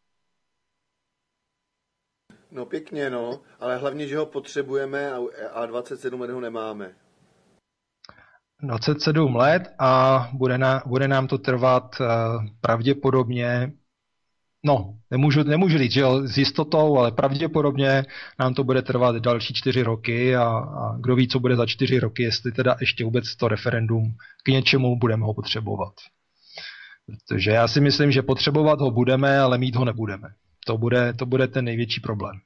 No pěkně, no, ale hlavně, že ho potřebujeme a dvacet sedm let ho nemáme. dvacet sedm let a bude, na, bude nám to trvat uh, pravděpodobně, no, nemůžu, nemůžu říct, že jo, s jistotou, ale pravděpodobně nám to bude trvat další čtyři roky a, a kdo ví, co bude za čtyři roky, jestli teda ještě vůbec to referendum k něčemu budeme ho potřebovat. Protože já si myslím, že potřebovat ho budeme, ale mít ho nebudeme. To bude, to bude ten největší problém.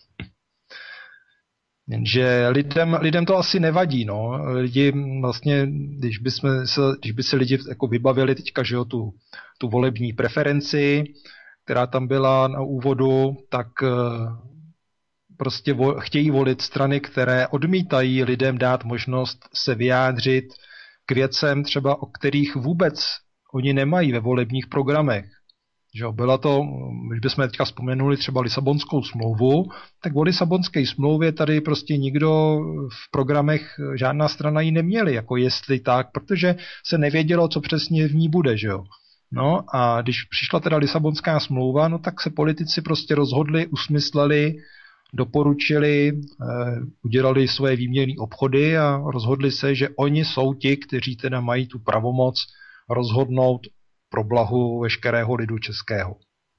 Jenže lidem, lidem to asi nevadí, no. Lidi vlastně, když by, jsme se, když by se lidi jako vybavili teďka, že jo, tu, tu volební preferenci, která tam byla na úvodu, tak prostě vo, chtějí volit strany, které odmítají lidem dát možnost se vyjádřit k věcem třeba, o kterých vůbec oni nemají ve volebních programech. Že byla to, když bychom teďka vzpomenuli třeba Lisabonskou smlouvu, tak o Lisabonské smlouvě tady prostě nikdo v programech, žádná strana ji neměli, jako jestli tak, protože se nevědělo, co přesně v ní bude, že jo. No a když přišla teda Lisabonská smlouva, no tak se politici prostě rozhodli, usmysleli, doporučili, eh, udělali svoje výměnné obchody a rozhodli se, že oni jsou ti, kteří teda mají tu pravomoc rozhodnout pro blahu veškerého lidu českého.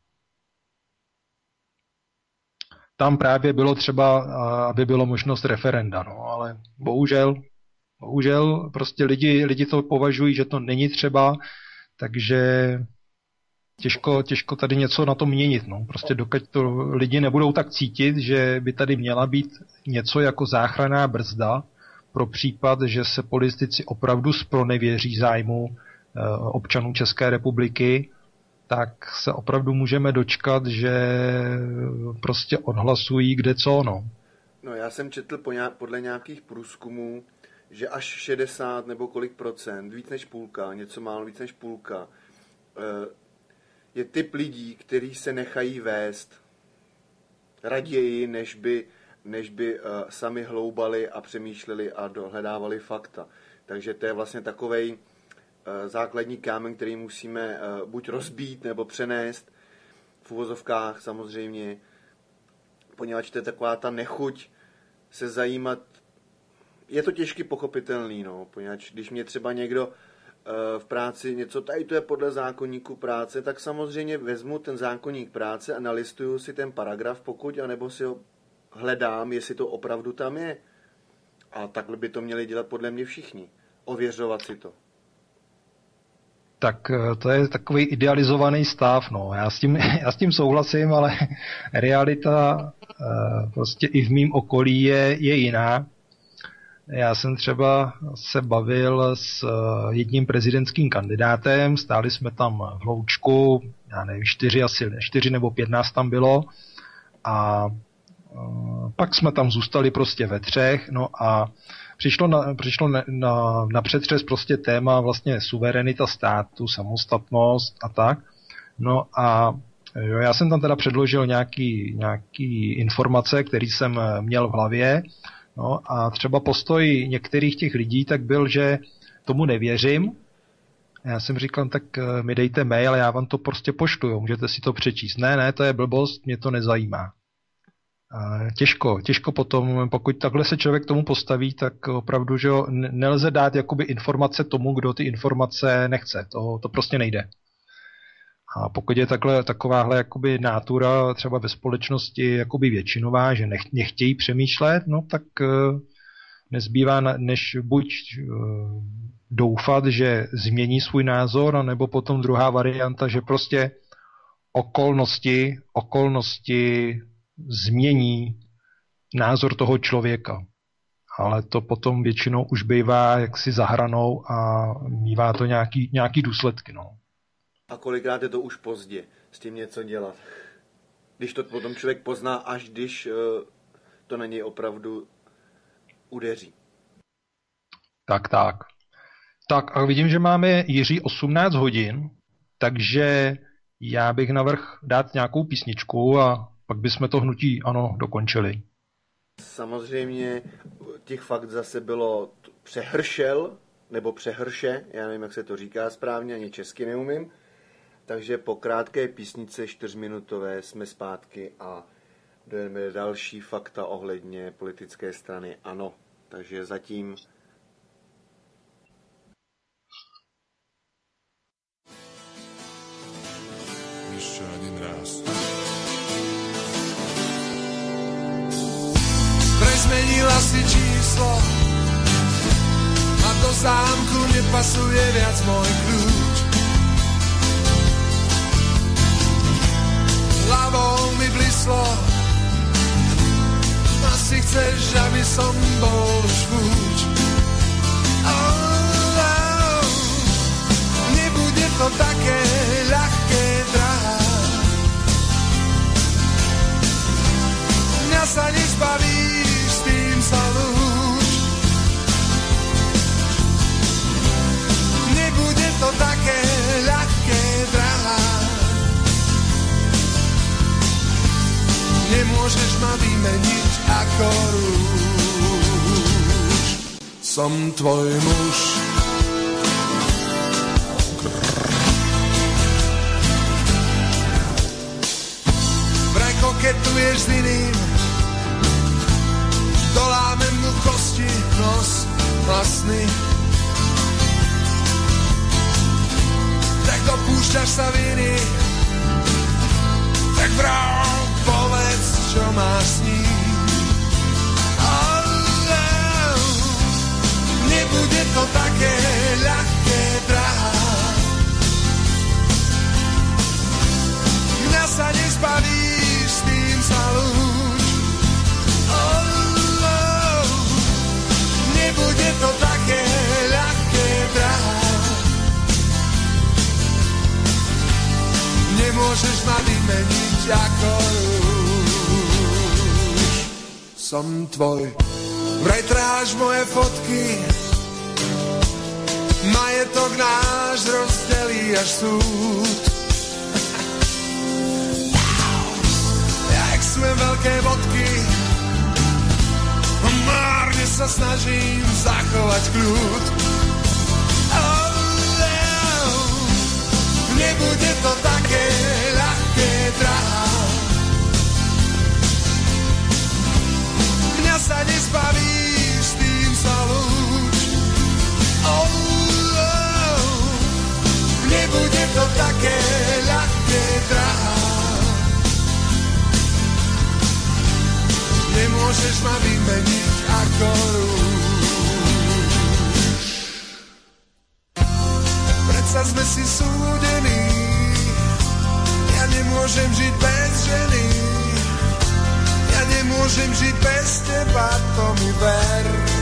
Tam právě bylo třeba, aby bylo možnost referenda, no, ale bohužel, bohužel prostě lidi, lidi to považují, že to není třeba, takže těžko, těžko tady něco na to měnit. No. Prostě dokud to lidi nebudou tak cítit, že by tady měla být něco jako záchranná brzda pro případ, že se politici opravdu zpronevěří zájmu občanů České republiky, tak se opravdu můžeme dočkat, že prostě odhlasují kde co, no. No já jsem četl podle nějakých průzkumů, že až šedesát nebo kolik procent, víc než půlka, něco málo víc než půlka, je typ lidí, kteří se nechají vést raději, než by, než by sami hloubali a přemýšleli a dohledávali fakta. Takže to je vlastně takovej základní kámen, který musíme buď rozbít nebo přenést v uvozovkách samozřejmě, poněvadž to je taková ta nechuť se zajímat. Je to těžky pochopitelný, no, poněvadž když mě třeba někdo v práci něco, tady to je podle zákoníku práce, tak samozřejmě vezmu ten zákoník práce a nalistuju si ten paragraf, pokud, anebo si ho hledám, jestli to opravdu tam je. A takhle by to měli dělat podle mě všichni. Ověřovat si to. Tak to je takový idealizovaný stav, no. Já s tím, já s tím souhlasím, ale realita prostě i v mým okolí je, je jiná. Já jsem třeba se bavil s jedním prezidentským kandidátem, stáli jsme tam v hloučku, já nevím, čtyři asi, čtyři nebo pět nás tam bylo a pak jsme tam zůstali prostě ve třech, no a Přišlo na, přišlo na, na, na přetřes prostě téma vlastně suverenita státu, samostatnost a tak. No a jo, já jsem tam teda předložil nějaký, nějaký informace, které jsem měl v hlavě. No a třeba postoj některých těch lidí tak byl, že tomu nevěřím. Já jsem říkal, tak mi dejte mail, já vám to prostě poštuju, můžete si to přečíst. Ne, ne, to je blbost, mě to nezajímá. Těžko, těžko potom, pokud takhle se člověk tomu postaví, tak opravdu, že nelze dát jakoby informace tomu, kdo ty informace nechce. To, to prostě nejde. A pokud je takhle, takováhle jakoby nátura třeba ve společnosti jakoby většinová, že nech, nechtějí přemýšlet, no tak nezbývá, než buď doufat, že změní svůj názor, anebo potom druhá varianta, že prostě okolnosti, okolnosti změní názor toho člověka. Ale to potom většinou už bývá jaksi za hranou a mívá to nějaký, nějaký důsledky. No. A kolikrát je to už pozdě s tím něco dělat? Když to potom člověk pozná, až když to na něj opravdu udeří. Tak, tak. Tak a vidím, že máme, Jiří, osmnáct hodin, takže já bych navrch dát nějakou písničku a pak bychom to hnutí, ano, dokončili. Samozřejmě těch fakt zase bylo přehršel, nebo přehrše, já nevím, jak se to říká správně, ani česky neumím. Takže po krátké písnice čtyřminutové jsme zpátky a dojdeme další fakta ohledně politické strany ANO. Takže zatím... Ještě jeden raz. Prezmenila si číslo a do zámku nepasuje viac môj kľúč. Hlavou mi blislo, asi chceš, aby som bol švúč. Oh, oh, nebude to také ľahké, drahá. Mňa sa nezbavíš, s tým sa lúč. Nebude to také ľahké, drahá. Nemôžeš ma vymeniť ako rúž. Som tvoj muž. Vraj koketuješ s iným, dolámem mu kosti, nos vlastný. Tak dopúšťaš sa viny, tak vrál, povedz, čo máš s ním. Oh, oh, nebude to také ľahké, drahá. Mňa sa nezbavíš, s tým sa lúč. Oh, oh, nebude to také ľahké, drahá. Nemôžeš ma vymeniť ako rúž. Som tvoj. Vraj tráš moje fotky, majetok náš rozdelí až súd. Jak sme veľké bodky, márne sa snažím zachovať kľud. Oh, oh, nebude to také ľahké, drahá. Mňa sa nezbavíš, s tým sa lúč. Oh, oh, nebude to také ľahké, drahá. Nemôžeš ma vymeniť ako rúž. Predsa sme si súdení, ja nemôžem žiť bez ženy. Ja nemôžem žiť bez teba, to mi ver.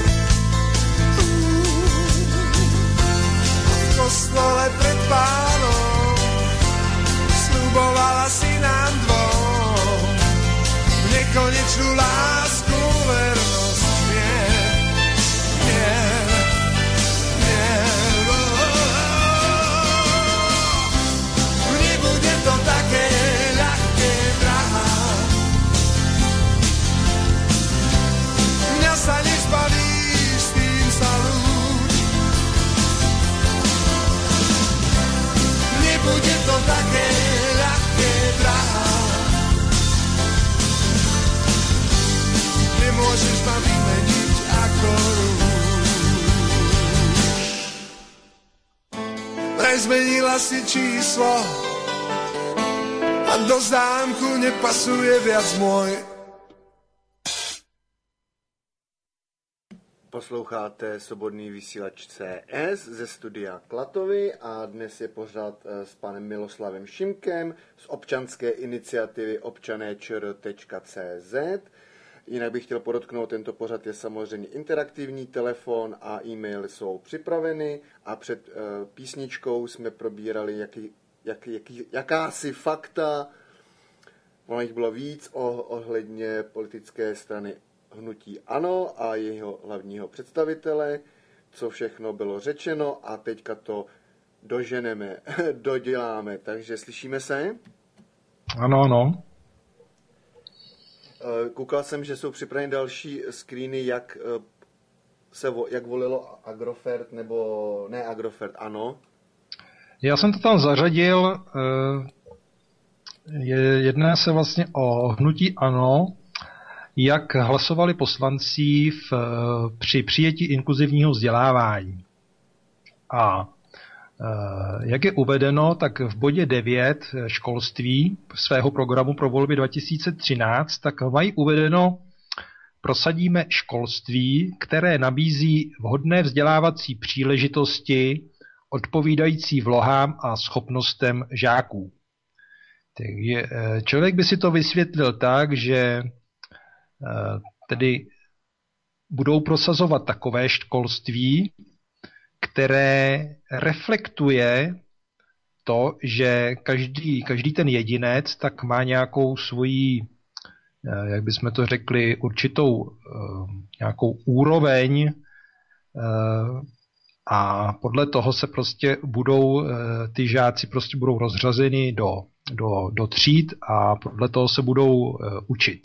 A v kostole pred Pánom sľubovala si nám dvom nekonečnú lásku, vernosť. Nie, nie, nie. Nebude to také ľahké, drahá. Mňa sa nezbavíš, s tým sa lúč. Nebude to také ľahké, drahá. Nemôžeš ma vymeniť ako rúž. Vraj zmenila si číslo a do zámku nepasuje viac môj. Posloucháte Svobodný vysílač C S ze studia Klatovy a dnes je pořad s panem Miloslavem Šimkem z občanské iniciativy občané č r tečka cé zet. Jinak bych chtěl podotknout, tento pořad je samozřejmě interaktivní, telefon a e-mail jsou připraveny a před uh, písničkou jsme probírali jaký, jak, jaký, jakási fakta, ono jich bylo víc oh, ohledně politické strany hnutí ANO a jeho hlavního představitele, co všechno bylo řečeno a teďka to doženeme, doděláme, takže slyšíme se? Ano, ano. Koukal jsem, že jsou připraveny další screeny, jak se jak volilo Agrofert, nebo ne Agrofert, ANO. Já jsem to tam zařadil, jedná se vlastně o hnutí ANO, jak hlasovali poslanci v, při přijetí inkluzivního vzdělávání. A jak je uvedeno, tak v bodě devět školství svého programu pro volby dva tisíce třináct, tak mají uvedeno: prosadíme školství, které nabízí vhodné vzdělávací příležitosti odpovídající vlohám a schopnostem žáků. Takže člověk by si to vysvětlil tak, že tedy budou prosazovat takové školství, které reflektuje to, že každý, každý ten jedinec tak má nějakou svoji, jak bychom to řekli, určitou nějakou úroveň a podle toho se prostě budou, ty žáci prostě budou rozřazeni do, do, do tříd a podle toho se budou učit.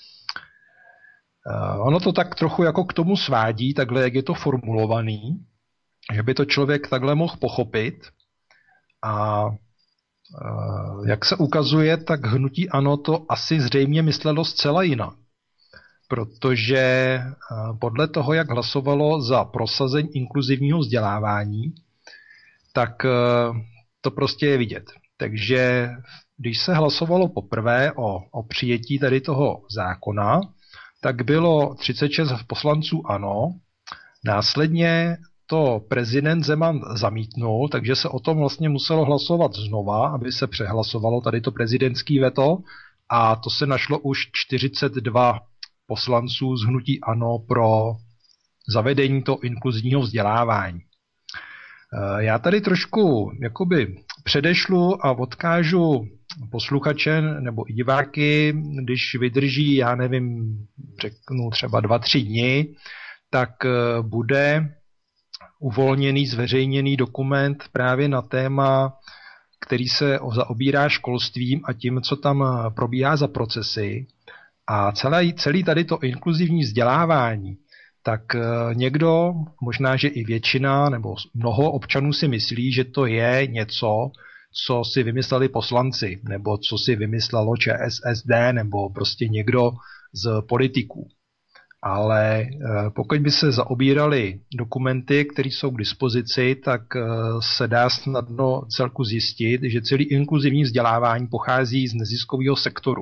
Ono to tak trochu jako k tomu svádí, takhle jak je to formulovaný, že by to člověk takhle mohl pochopit a jak se ukazuje, tak hnutí ANO to asi zřejmě myslelo zcela jinak. Protože podle toho, jak hlasovalo za prosazení inkluzivního vzdělávání, tak to prostě je vidět. Takže když se hlasovalo poprvé o, o přijetí tady toho zákona, tak bylo třicet šest poslanců ANO, následně to prezident Zeman zamítnul, takže se o tom vlastně muselo hlasovat znova, aby se přehlasovalo tady to prezidentský veto a to se našlo už čtyřicet dva poslanců z hnutí ANO pro zavedení toho inkluzivního vzdělávání. Já tady trošku jakoby předešlu a odkážu posluchače nebo i diváky, když vydrží, já nevím, řeknu třeba dva, tři dny, tak bude uvolněný, zveřejněný dokument právě na téma, který se zaobírá školstvím a tím, co tam probíhá za procesy. A celý, celý tady to inkluzivní vzdělávání, tak někdo, možná, že i většina nebo mnoho občanů si myslí, že to je něco, co si vymysleli poslanci, nebo co si vymyslelo Č S S D, nebo prostě někdo z politiků. Ale pokud by se zaobírali dokumenty, které jsou k dispozici, tak se dá snadno celku zjistit, že celý inkluzivní vzdělávání pochází z neziskového sektoru.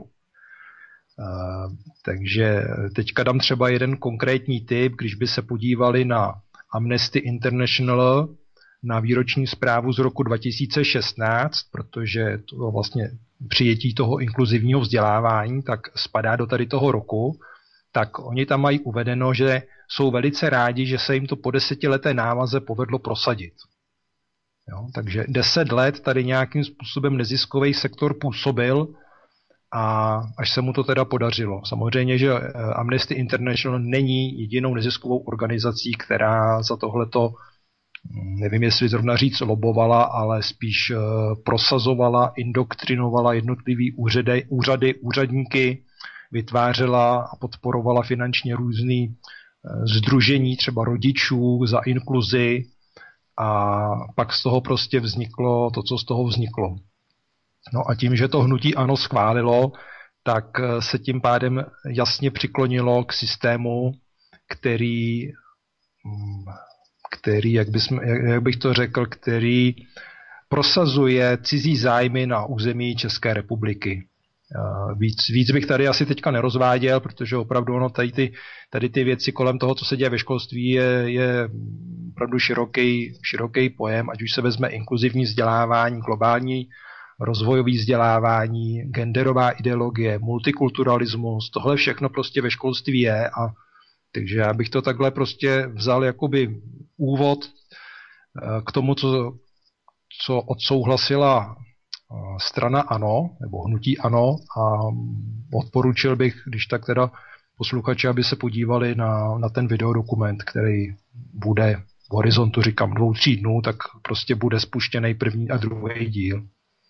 Takže teďka dám třeba jeden konkrétní tip, když by se podívali na Amnesty International, na výroční zprávu z roku dva tisíce šestnáct, protože to vlastně přijetí toho inkluzivního vzdělávání tak spadá do tady toho roku, tak oni tam mají uvedeno, že jsou velice rádi, že se jim to po desetileté námaze povedlo prosadit. Jo, takže deset let tady nějakým způsobem neziskový sektor působil a až se mu to teda podařilo. Samozřejmě, že Amnesty International není jedinou neziskovou organizací, která za tohleto, nevím jestli zrovna říct lobovala, ale spíš prosazovala, indoktrinovala jednotlivý úřady, úřady, úřadníky, vytvářela a podporovala finančně různý sdružení třeba rodičů za inkluzi a pak z toho prostě vzniklo to, co z toho vzniklo. No a tím, že to hnutí ANO schválilo, tak se tím pádem jasně přiklonilo k systému, který, který jak, bysme, jak bych to řekl, který prosazuje cizí zájmy na území České republiky. Víc, víc bych tady asi teďka nerozváděl, protože opravdu ono tady ty, tady ty věci kolem toho, co se děje ve školství, je, je opravdu široký, široký pojem, ať už se vezme inkluzivní vzdělávání, globální rozvojový vzdělávání, genderová ideologie, multikulturalismus, tohle všechno prostě ve školství je, a takže já bych to takhle prostě vzal jakoby úvod k tomu, co, co odsouhlasila strana ANO, nebo hnutí ANO, a odporučil bych, když tak teda posluchači, aby se podívali na, na ten videodokument, který bude v horizontu, říkám, dvou, tří dnů, tak prostě bude spuštěný první a druhý díl.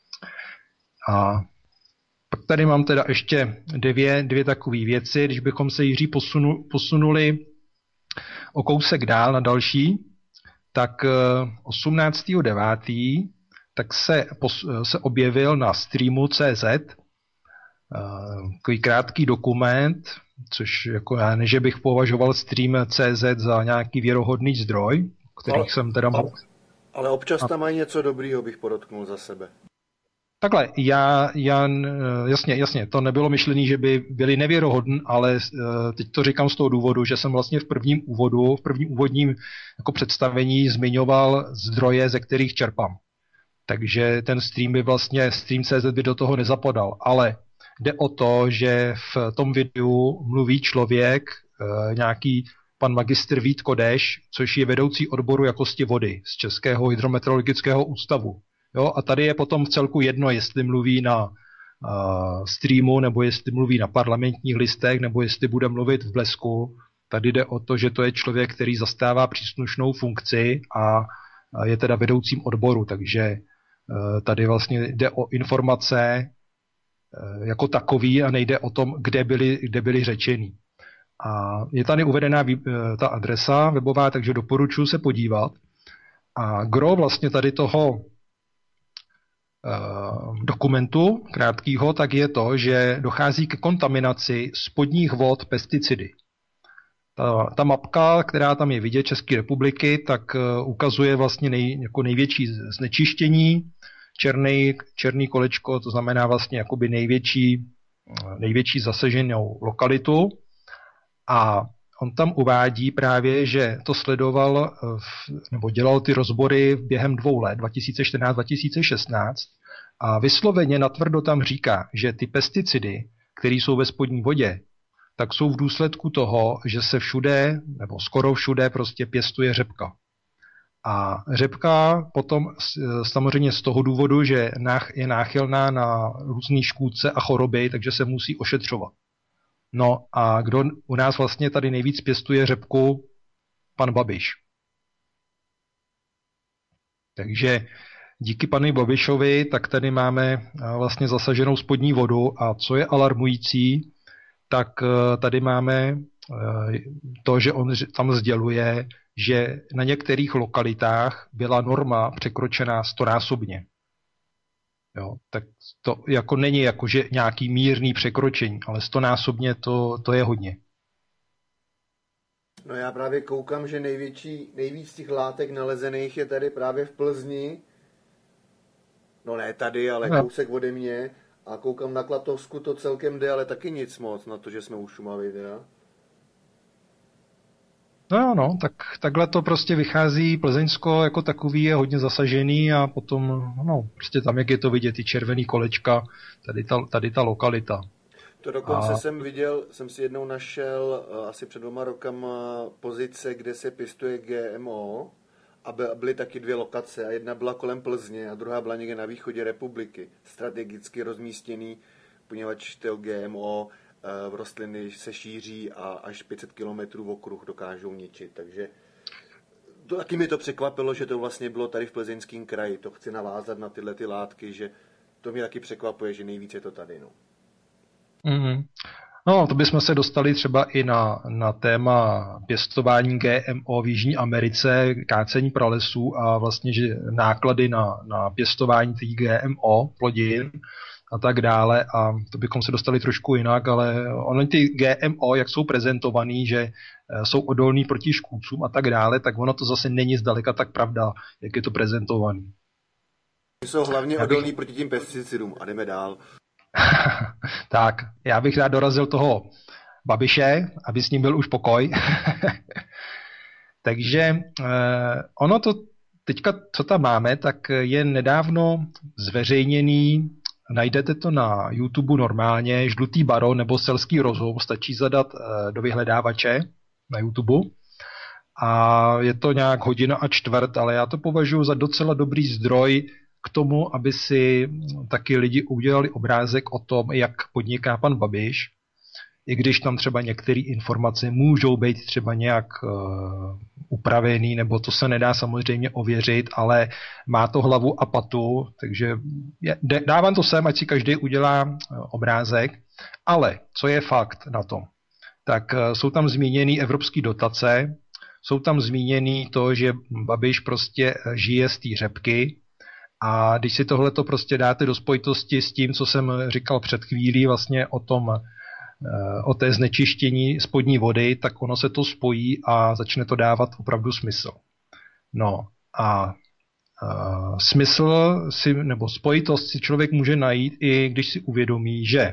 A pak tady mám teda ještě dvě, dvě takové věci, když bychom se, Jiří, posunu, posunuli o kousek dál na další, tak osmnáctého devátého tak se, se objevil na streamu C Z takový krátký dokument, což jako já ne, že bych považoval stream C Z za nějaký věrohodný zdroj, který ale, jsem teda mohl... Ale občas tam mají něco dobrýho, bych podotknul za sebe. Takhle, já, já jasně, jasně, to nebylo myšlený, že by byli nevěrohodní, ale teď to říkám z toho důvodu, že jsem vlastně v prvním úvodu, v prvním úvodním jako představení zmiňoval zdroje, ze kterých čerpám. Takže ten stream by vlastně, stream C Z by do toho nezapadal, ale jde o to, že v tom videu mluví člověk, nějaký pan magistr Vít Kodeš, což je vedoucí odboru jakosti vody z Českého hydrometeorologického ústavu. Jo, a tady je potom v celku jedno, jestli mluví na uh, streamu, nebo jestli mluví na parlamentních listech, nebo jestli bude mluvit v Blesku. Tady jde o to, že to je člověk, který zastává příslušnou funkci a je teda vedoucím odboru, takže uh, tady vlastně jde o informace uh, jako takový a nejde o tom, kde byly, kde byly řečený. A je tady uvedená uh, ta adresa webová, takže doporučuji se podívat. A gro vlastně tady toho dokumentu krátkýho, tak je to, že dochází k kontaminaci spodních vod pesticidy. Ta, ta mapka, která tam je vidět České republiky, tak ukazuje vlastně nej, jako největší znečištění, černý, černý kolečko, to znamená vlastně jakoby největší, největší zasaženou lokalitu, a on tam uvádí právě, že to sledoval v, nebo dělal ty rozbory během dvou let, dva tisíce čtrnáct dva tisíce šestnáct, a vysloveně natvrdo tam říká, že ty pesticidy, které jsou ve spodní vodě, tak jsou v důsledku toho, že se všude, nebo skoro všude prostě pěstuje řepka. A řepka potom samozřejmě z toho důvodu, že je náchylná na různé škůdce a choroby, takže se musí ošetřovat. No a kdo u nás vlastně tady nejvíc pěstuje řepku? Pan Babiš. Takže díky panu Babišovi, tak tady máme vlastně zasaženou spodní vodu, a co je alarmující, tak tady máme to, že on tam sděluje, že na některých lokalitách byla norma překročená stonásobně. Jo, tak to jako není jako, že nějaký mírný překročení, ale stonásobně to, to je hodně. No já právě koukám, že největší, nejvíc těch látek nalezených je tady právě v Plzni. No ne tady, ale no. Kousek ode mě. A koukám na Klatovsku, to celkem jde, ale taky nic moc na to, že jsme u Šumavy, teda. No no, tak takhle to prostě vychází. Plzeňsko jako takový je hodně zasažený a potom, no, prostě tam, jak je to vidět, ty červený kolečka, tady ta, tady ta lokalita. To dokonce a... jsem viděl, jsem si jednou našel asi před dvěma rokama pozice, kde se pěstuje G M O, a byly taky dvě lokace, a jedna byla kolem Plzně a druhá byla někde na východě republiky, strategicky rozmístěný, poněvadž to G M O v rostliny se šíří a až pět set kilometrů v okruh dokážou ničit. Takže to, taky mi to překvapilo, že to vlastně bylo tady v Plzeňském kraji. To chci navázat na tyhle ty látky, že to mě taky překvapuje, že nejvíc je to tady. No, mm-hmm. No to bychom se dostali třeba i na, na téma pěstování G M O v Jižní Americe, kácení pralesů a vlastně že náklady na, na pěstování těch G M O plodin a tak dále, a to bychom se dostali trošku jinak, ale ono ty G M O, jak jsou prezentovaný, že jsou odolný proti škůdcům a tak dále, tak ono to zase není zdaleka tak pravda, jak je to prezentovaný. Jsou hlavně odolný proti tím pesticidům a jdeme dál. Tak, já bych rád dorazil toho Babiše, aby s ním byl už pokoj. Takže eh, ono to teďka, co tam máme, tak je nedávno zveřejněný, najdete to na YouTube normálně, Žlutý baron nebo Selský rozum, stačí zadat eh, do vyhledávače na YouTube. A je to nějak hodina a čtvrt, ale já to považuji za docela dobrý zdroj k tomu, aby si taky lidi udělali obrázek o tom, jak podniká pan Babiš, i když tam třeba některé informace můžou být třeba nějak uh, upravený, nebo to se nedá samozřejmě ověřit, ale má to hlavu a patu, takže je, dávám to sem, ať si každý udělá uh, obrázek, ale co je fakt na tom? Tak uh, jsou tam zmíněny evropské dotace, jsou tam zmíněný to, že Babiš prostě žije z té řepky, a když si tohleto prostě dáte do spojitosti s tím, co jsem říkal před chvílí vlastně o tom, o té znečištění spodní vody, tak ono se to spojí a začne to dávat opravdu smysl. No a uh, smysl si, nebo spojitost si člověk může najít, i když si uvědomí, že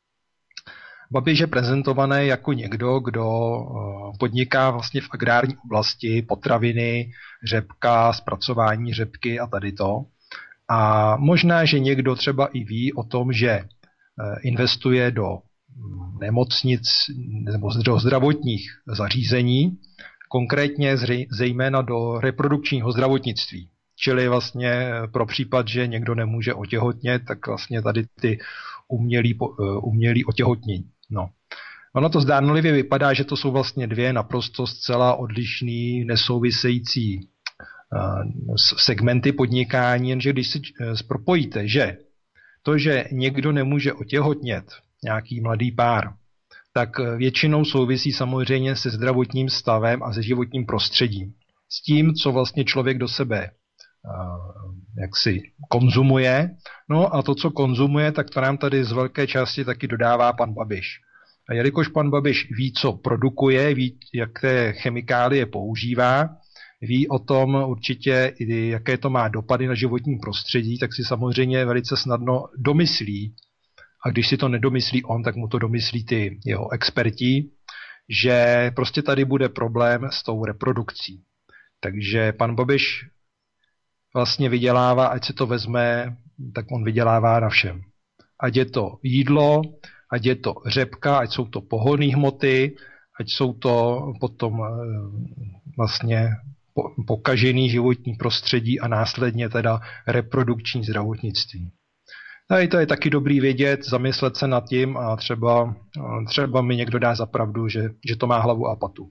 Babiš je prezentovaný jako někdo, kdo uh, podniká vlastně v agrární oblasti, potraviny, řepka, zpracování řepky a tady to. A možná, že někdo třeba i ví o tom, že uh, investuje do nemocnic nebo do zdravotních zařízení, konkrétně zejména do reprodukčního zdravotnictví. Čili vlastně pro případ, že někdo nemůže otěhotnět, tak vlastně tady ty umělý, umělý otěhotnění. No. Ono to zdánlivě vypadá, že to jsou vlastně dvě naprosto zcela odlišný, nesouvisející uh, segmenty podnikání, jenže když si uh, propojíte, že to, že někdo nemůže otěhotnět, nějaký mladý pár, tak většinou souvisí samozřejmě se zdravotním stavem a se životním prostředím. S tím, co vlastně člověk do sebe uh, jaksi konzumuje. No a to, co konzumuje, tak to nám tady z velké části taky dodává pan Babiš. A jelikož pan Babiš ví, co produkuje, ví, jaké chemikálie používá, ví o tom určitě, jaké to má dopady na životní prostředí, tak si samozřejmě velice snadno domyslí, a když si to nedomyslí on, tak mu to domyslí ty jeho experti, že prostě tady bude problém s tou reprodukcí. Takže pan Babiš vlastně vydělává, ať se to vezme, tak on vydělává na všem. Ať je to jídlo, ať je to řepka, ať jsou to pohonné hmoty, ať jsou to potom vlastně pokažený životní prostředí a následně teda reprodukční zdravotnictví. Tady to je taky dobrý vědět, zamyslet se nad tím a třeba, třeba mi někdo dá za pravdu, že, že to má hlavu a patu.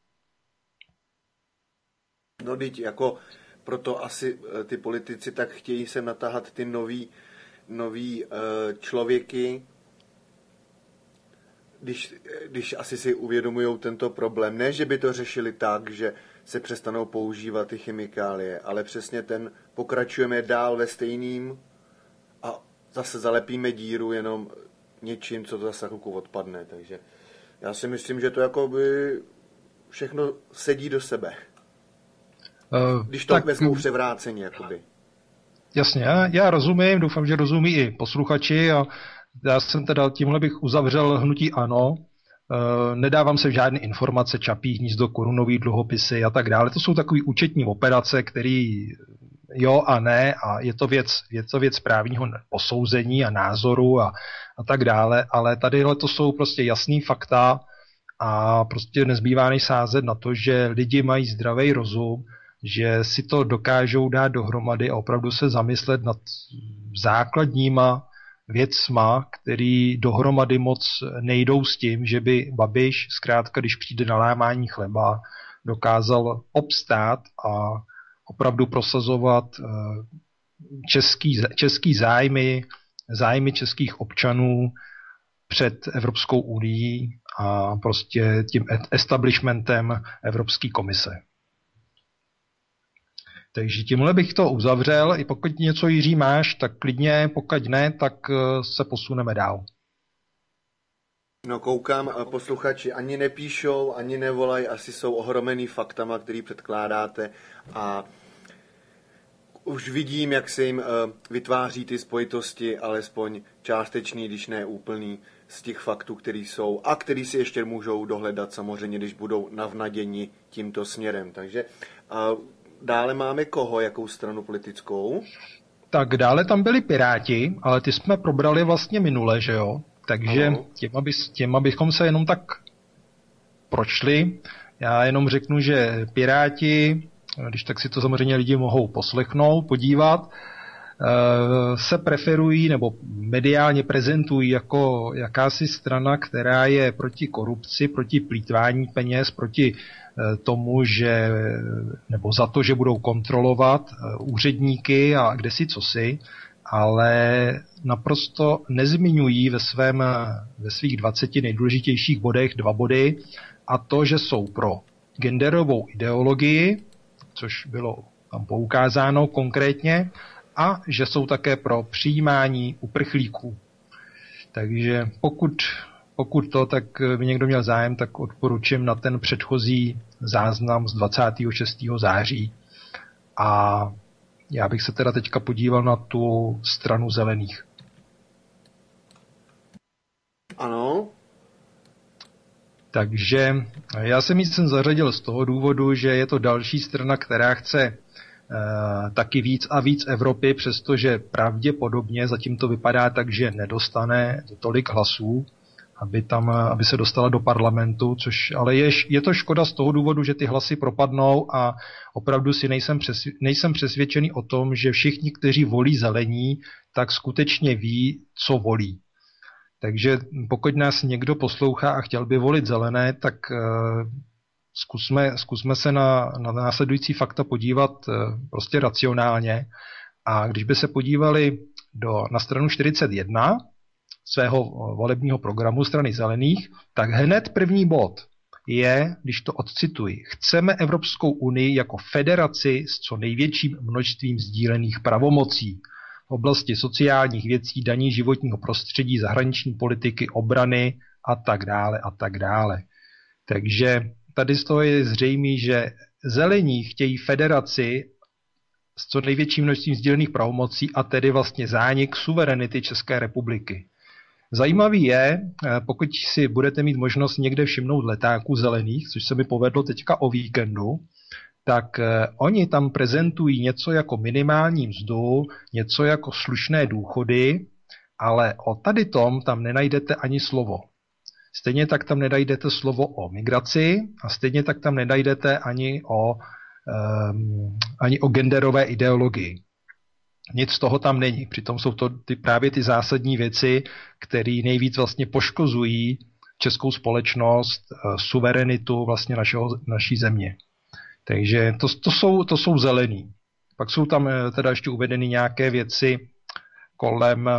No teď jako proto asi ty politici tak chtějí sem natáhat ty nový, nový uh, člověky, když, když asi si uvědomují tento problém. Ne, že by to řešili tak, že se přestanou používat ty chemikálie, ale přesně ten pokračujeme dál ve stejným a zase zalepíme díru jenom něčím, co to zase chvilku odpadne. Takže já si myslím, že to jakoby všechno sedí do sebe. Uh, Když to tak vezmu převráceně, jakoby. Jasně, já, já rozumím, doufám, že rozumí i posluchači a já jsem teda tímhle bych uzavřel hnutí ANO. Uh, nedávám se žádné informace, Čapí hnízdo, korunový dluhopisy a tak dále. To jsou takové účetní operace, které jo a ne a je to věc, je to věc právního posouzení a názoru a, a tak dále, ale tadyhle to jsou prostě jasný fakta a prostě nezbývá než sázet na to, že lidi mají zdravý rozum, že si to dokážou dát dohromady a opravdu se zamyslet nad základníma věcma, který dohromady moc nejdou s tím, že by Babiš zkrátka, když přijde na lámání chleba, dokázal obstát a opravdu prosazovat český, český zájmy, zájmy českých občanů před Evropskou unií a prostě tím establishmentem Evropské komise. Takže tímhle bych to uzavřel. I pokud něco, Jiří, máš, tak klidně, pokud ne, tak se posuneme dál. No koukám, posluchači ani nepíšou, ani nevolají, asi jsou ohromený faktama, který předkládáte a už vidím, jak se jim uh, vytváří ty spojitosti, alespoň částečný, když ne úplný, z těch faktů, který jsou a který si ještě můžou dohledat samozřejmě, když budou navnaděni tímto směrem. Takže uh, dále máme koho, jakou stranu politickou? Tak dále tam byli Piráti, ale ty jsme probrali vlastně minule, že jo? Takže těma, by, těma bychom se jenom tak prošli. Já jenom řeknu, že Piráti, když tak si to samozřejmě lidi mohou poslechnout, podívat, se preferují nebo mediálně prezentují jako jakási strana, která je proti korupci, proti plýtvání peněz, proti tomu, že, nebo za to, že budou kontrolovat úředníky a kdesi cosi, ale naprosto nezmiňují ve, svém, ve svých dvaceti nejdůležitějších bodech dva body, a to, že jsou pro genderovou ideologii, což bylo tam poukázáno konkrétně, a že jsou také pro přijímání uprchlíků. Takže pokud, pokud to, tak by někdo měl zájem, tak odporučím na ten předchozí záznam z dvacátého šestého září. A já bych se teda teďka podíval na tu stranu zelených. Ano. Takže já jsem ji sem zařadil z toho důvodu, že je to další strana, která chce Uh, taky víc a víc Evropy, přestože pravděpodobně zatím to vypadá tak, že nedostane tolik hlasů, aby, tam, aby se dostala do parlamentu, což ale je, je to škoda z toho důvodu, že ty hlasy propadnou a opravdu si nejsem, přesvě, nejsem přesvědčený o tom, že všichni, kteří volí zelení, tak skutečně ví, co volí. Takže pokud nás někdo poslouchá a chtěl by volit zelené, tak uh, Zkusme, zkusme se na, na následující fakta podívat e, prostě racionálně. A když by se podívali do, na stranu čtyřicet jedna svého volebního programu strany zelených, tak hned první bod je, když to odcituji, chceme Evropskou unii jako federaci s co největším množstvím sdílených pravomocí v oblasti sociálních věcí, daní, životního prostředí, zahraniční politiky, obrany a tak dále a tak dále. Takže tady z toho je zřejmé, že zelení chtějí federaci s co největším množstvím sdílených pravomocí a tedy vlastně zánik suverenity České republiky. Zajímavý je, pokud si budete mít možnost někde všimnout letáků zelených, což se mi povedlo teďka o víkendu, tak oni tam prezentují něco jako minimální mzdu, něco jako slušné důchody, ale o tady tom tam nenajdete ani slovo. Stejně tak tam nenajdete slovo o migraci a stejně tak tam nenajdete ani o, um, ani o genderové ideologii. Nic z toho tam není. Přitom jsou to ty, právě ty zásadní věci, které nejvíc vlastně poškozují českou společnost, suverenitu vlastně našeho, naší země. Takže to, to, jsou, to jsou zelení. Pak jsou tam teda ještě uvedeny nějaké věci kolem...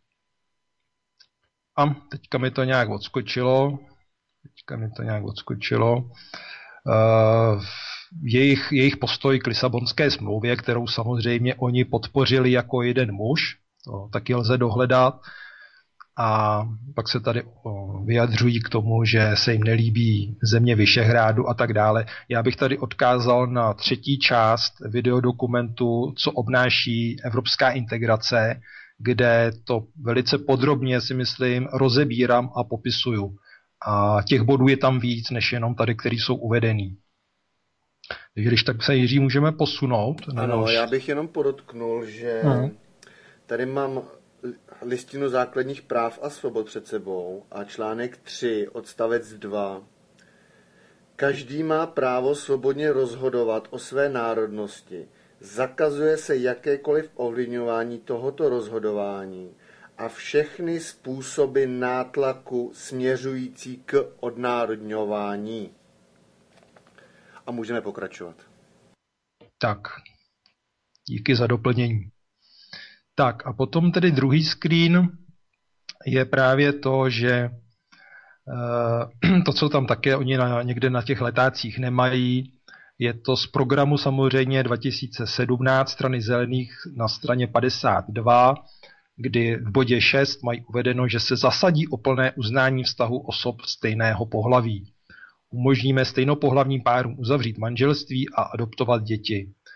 A teďka mi to nějak odskočilo. Teďka mi to nějak odskočilo. Uh, jejich, jejich postoj k Lisabonské smlouvě, kterou samozřejmě oni podpořili jako jeden muž, to taky lze dohledat. A pak se tady vyjadřují k tomu, že se jim nelíbí země Vyšehrádu a tak dále. Já bych tady odkázal na třetí část videodokumentu, co obnáší evropská integrace, kde to velice podrobně, si myslím, rozebírám a popisuju. A těch bodů je tam víc, než jenom tady, který jsou uvedený. Takže když tak se, Jiří, můžeme posunout. Ano, už... já bych jenom podotknul, že hmm. tady mám listinu základních práv a svobod před sebou a článek tři, odstavec dva. Každý má právo svobodně rozhodovat o své národnosti. Zakazuje se jakékoliv ovlivňování tohoto rozhodování a všechny způsoby nátlaku směřující k odnárodňování. A můžeme pokračovat. Tak, díky za doplnění. Tak a potom tedy druhý screen je právě to, že to, co tam také oni na, někde na těch letácích nemají, je to z programu samozřejmě dva tisíce sedmnáct strany zelených na straně padesát dva, kdy v bodě šest mají uvedeno, že se zasadí o plné uznání vztahu osob stejného pohlaví. Umožníme stejnopohlavním párům uzavřít manželství a adoptovat děti.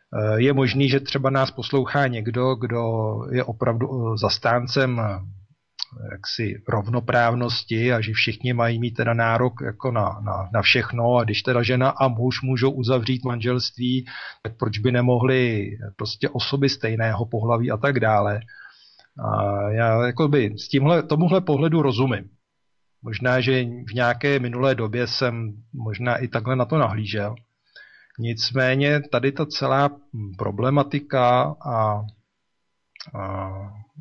Je možný, že třeba nás poslouchá někdo, kdo je opravdu zastáncem jaksi rovnoprávnosti a že všichni mají mít teda nárok jako na, na, na všechno a když teda žena a muž můžou uzavřít manželství, tak proč by nemohli prostě osoby stejného pohlaví a tak dále. A já jakoby s tímhle, tomuhle pohledu rozumím. Možná, že v nějaké minulé době jsem možná i takhle na to nahlížel. Nicméně tady ta celá problematika a, a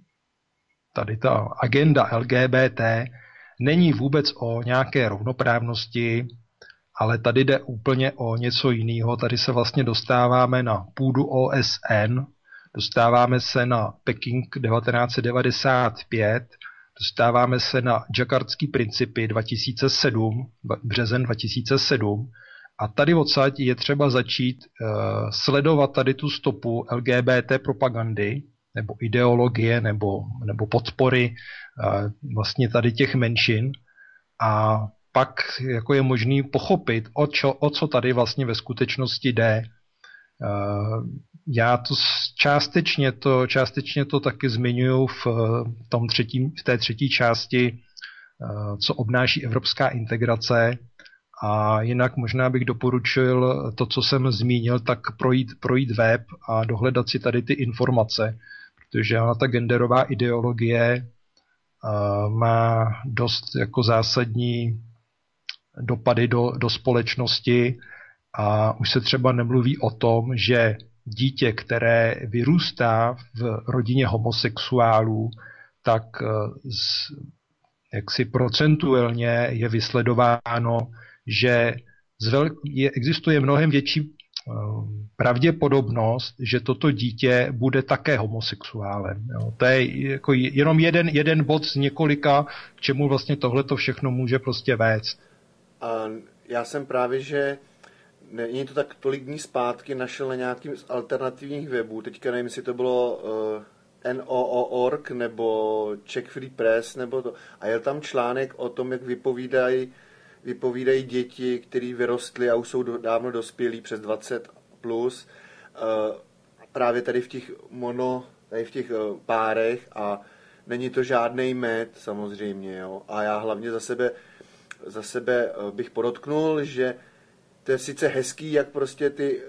tady ta agenda L G B T není vůbec o nějaké rovnoprávnosti, ale tady jde úplně o něco jiného. Tady se vlastně dostáváme na půdu O S N, dostáváme se na Peking devatenáct set devadesát pět, dostáváme se na Jakartský principy dva tisíce sedm, březen dva tisíce sedm, a tady odsaď je třeba začít uh, sledovat tady tu stopu L G B T propagandy, nebo ideologie, nebo, nebo podpory uh, vlastně tady těch menšin, a pak jako je možný pochopit, o, čo, o co tady vlastně ve skutečnosti jde. Uh, já to částečně to, částečně to taky zmiňuji v, tom třetím, v té třetí části, uh, co obnáší evropská integrace. A jinak možná bych doporučil to, co jsem zmínil, tak projít, projít web a dohledat si tady ty informace, protože ona ta genderová ideologie uh, má dost jako zásadní dopady do, do společnosti a už se třeba nemluví o tom, že dítě, které vyrůstá v rodině homosexuálů, tak uh, z, jaksi procentuálně je vysledováno, že zvel, je, existuje mnohem větší uh, pravděpodobnost, že toto dítě bude také homosexuálem. Jo. To je jako jenom jeden, jeden bod z několika, k čemu vlastně tohleto všechno může prostě vést. A já jsem právě, že není to tak tolik dní zpátky, našel na nějakým z alternativních webů, teďka nevím, jestli to bylo uh, N O O tečka org nebo Czech Free Press, nebo to, a je tam článek o tom, jak vypovídají vypovídají děti, které vyrostly a už jsou do, dávno dospělí přes dvacet plus, uh, právě tady v těch mono, tady v těch uh, párech, a není to žádnej med samozřejmě, jo. A já hlavně za sebe, za sebe uh, bych podotknul, že to je sice hezký, jak prostě ty uh,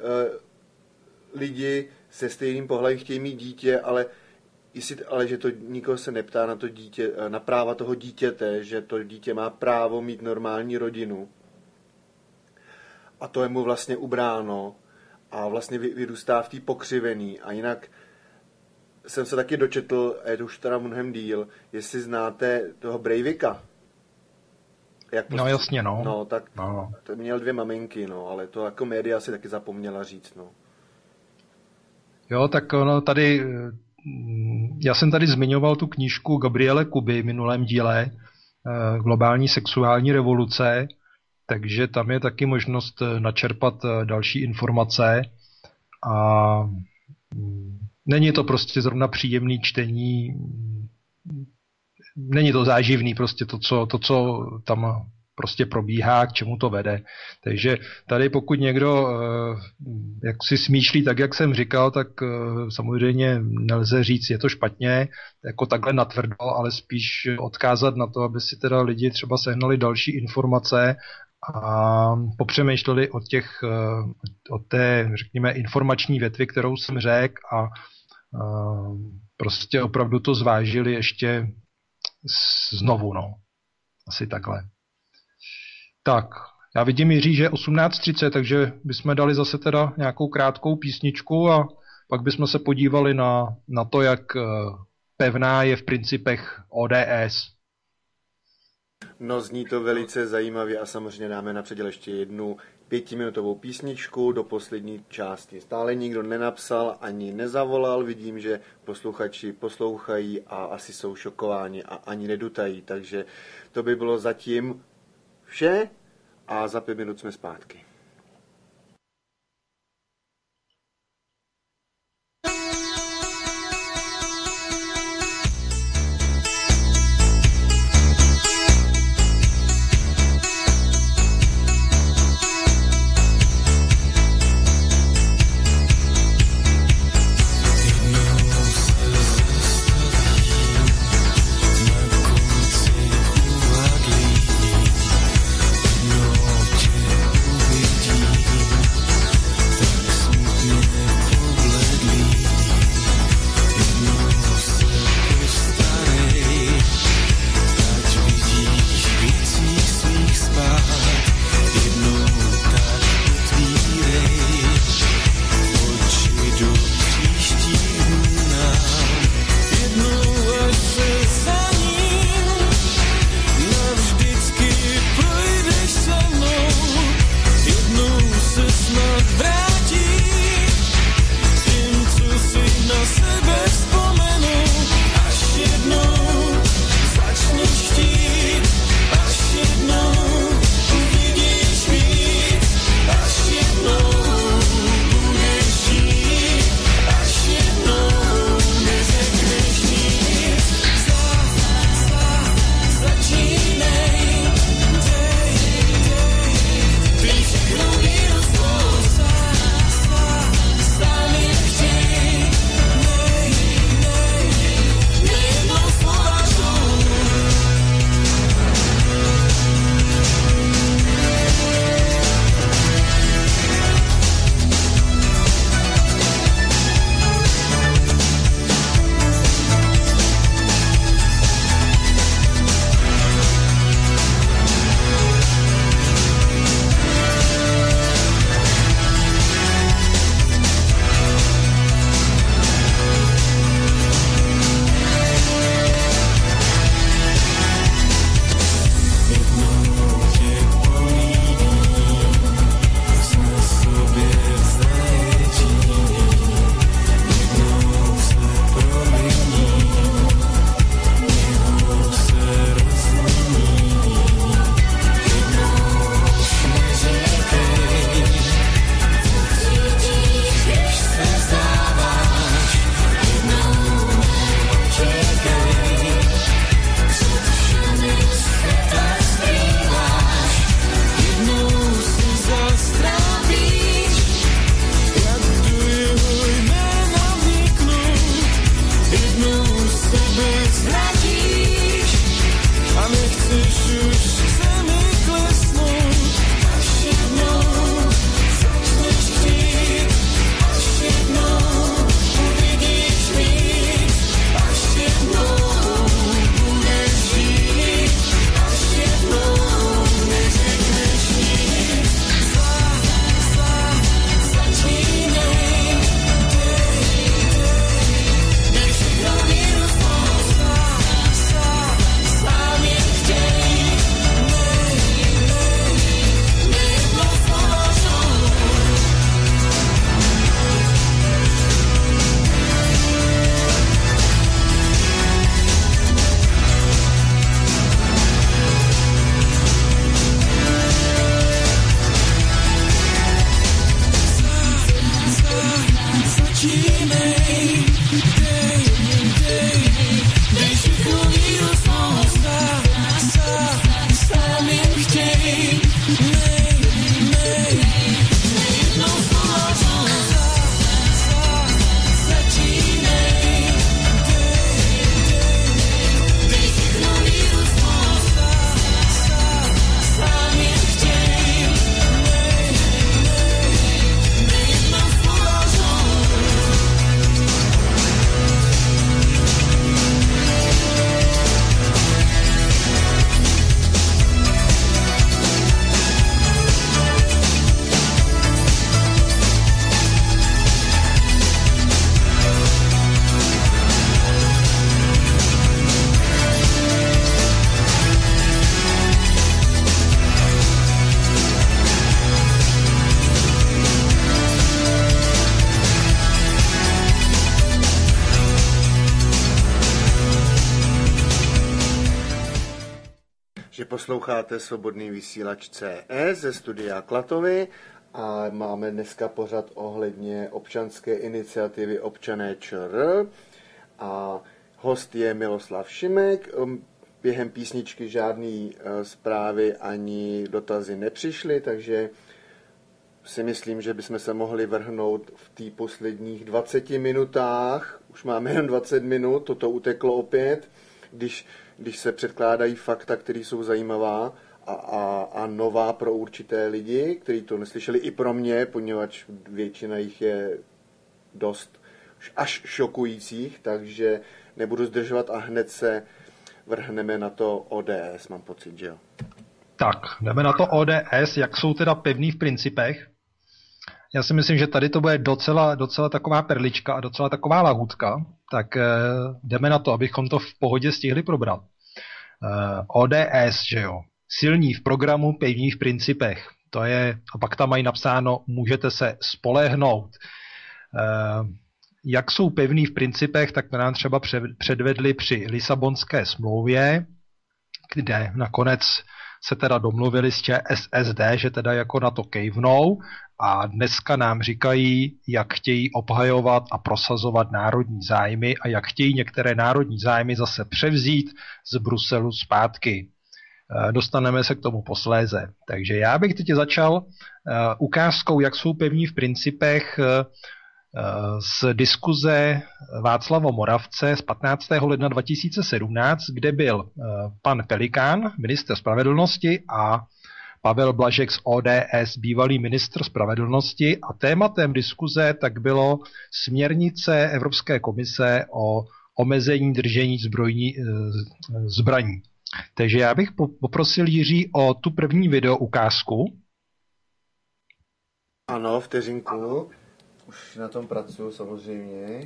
lidi se stejným pohlavím chtějí mít dítě, ale Jestli, ale že to nikoho se neptá na to dítě, na práva toho dítěte, že to dítě má právo mít normální rodinu. A to je mu vlastně ubráno a vlastně vyrůstá v té pokřivený. A jinak jsem se taky dočetl, a je to už teda mnohem díl, jestli znáte toho Breivika. Jak prostě, no jasně, no. No, tak no. To měl dvě maminky, no, ale to jako média si taky zapomněla říct, no. Jo, tak no, tady... Já jsem tady zmiňoval tu knížku Gabriele Kuby v minulém díle Globální sexuální revoluce, takže tam je taky možnost načerpat další informace a není to prostě zrovna příjemný čtení, není to záživný prostě to, co, to, co tam prostě probíhá, k čemu to vede. Takže tady pokud někdo jak si smýšlí tak, jak jsem říkal, tak samozřejmě nelze říct, je to špatně, jako takhle natvrdo, ale spíš odkázat na to, aby si teda lidi třeba sehnali další informace a popřemýšleli o těch, o té, řekněme, informační větvi, kterou jsem řekl, a prostě opravdu to zvážili ještě znovu, no. Asi takhle. Tak, já vidím, Jiří, že je osmnáct třicet, takže bychom dali zase teda nějakou krátkou písničku a pak bychom se podívali na, na to, jak pevná je v principech O D S. No, zní to velice zajímavě a samozřejmě dáme na předěl ještě jednu pětiminutovou písničku do poslední části. Stále nikdo nenapsal ani nezavolal, vidím, že posluchači poslouchají a asi jsou šokováni a ani nedutají, takže to by bylo zatím vše a za pět minut jsme zpátky. Posloucháte Svobodný vysílač C S ze studia Klatovy a máme dneska pořad ohledně občanské iniciativy Občané ČR a host je Miloslav Šimek. Během písničky žádný zprávy ani dotazy nepřišly, takže si myslím, že bychom se mohli vrhnout v té posledních dvaceti minutách. Už máme jen dvacet minut, toto uteklo opět, když, když se předkládají fakta, které jsou zajímavá a, a, a nová pro určité lidi, kteří to neslyšeli, i pro mě, poněvadž většina jich je dost až šokujících, takže nebudu zdržovat a hned se vrhneme na to O D S, mám pocit, že jo? Tak, jdeme na to O D S, jak jsou teda pevný v principech. Já si myslím, že tady to bude docela, docela taková perlička a docela taková lahůdka, tak eh, jdeme na to, abychom to v pohodě stihli probrat. Eh, O D S, že jo, silní v programu, pevní v principech. To je, a pak tam mají napsáno, můžete se spolehnout. Eh, jak jsou pevný v principech, tak nám třeba předvedli při Lisabonské smlouvě, kde nakonec se teda domluvili s ČSSD, že teda jako na to kejvnou a dneska nám říkají, jak chtějí obhajovat a prosazovat národní zájmy a jak chtějí některé národní zájmy zase převzít z Bruselu zpátky. Dostaneme se k tomu posléze. Takže já bych teď začal ukázkou, jak jsou pevní v principech z diskuze Václava Moravce z patnáctého ledna dva tisíce sedmnáct, kde byl pan Pelikán, ministr spravedlnosti, a Pavel Blažek z O D S, bývalý ministr spravedlnosti, a tématem diskuze tak bylo směrnice Evropské komise o omezení držení zbrojní, zbraní. Takže já bych poprosil Jiří o tu první video ukázku. Ano, vteřinku. Už na tom pracuju samozřejmě.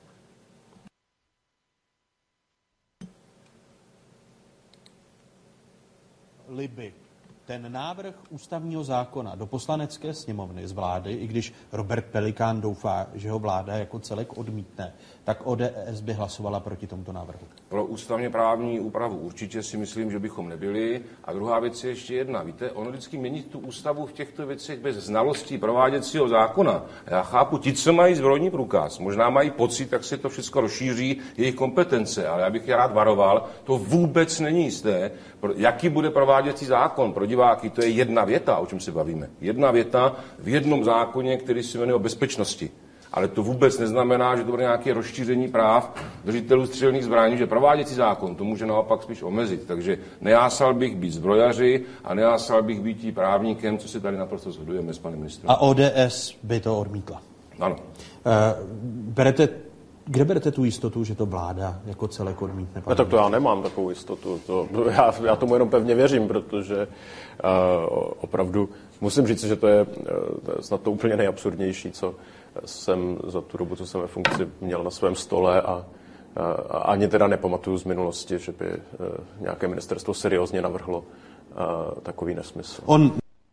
Liby. Ten návrh ústavního zákona do poslanecké sněmovny z vlády, i když Robert Pelikán doufá, že ho vláda jako celek odmítne, tak O D S by hlasovala proti tomuto návrhu. Pro ústavně právní úpravu určitě si myslím, že bychom nebyli. A druhá věc je ještě jedna. Víte, ono vždycky měnit tu ústavu v těchto věcech bez znalostí prováděcího zákona. Já chápu, ti, co mají zbrojní průkaz, možná mají pocit, tak se to všechno rozšíří jejich kompetence, ale já bych je rád varoval, to vůbec není jisté. Jaký bude prováděcí zákon pro diváky, to je jedna věta, o čem se bavíme. Jedna věta v jednom zákoně, který se jmenuje o bezpečnosti. Ale to vůbec neznamená, že to bude nějaké rozšíření práv držitelů střelných zbraní, že prováděcí zákon to může naopak spíš omezit. Takže nejásal bych být zbrojaři a nejásal bych být tím právníkem, co se tady naprosto shodujeme s panem ministrem. A O D S by to odmítla? Ano. Uh, berete, kde berete tu jistotu, že to vláda jako celek odmítne? No, tak to já nemám takovou jistotu. To, to, já, já tomu jenom pevně věřím, protože uh, opravdu musím říct, že to je uh, snad to úplně nejabsurdnější, co jsem za tu dobu, co jsem ve funkci, měl na svém stole a, a, a ani teda nepamatuju z minulosti, že by uh, nějaké ministerstvo seriózně navrhlo uh, takový nesmysl. On...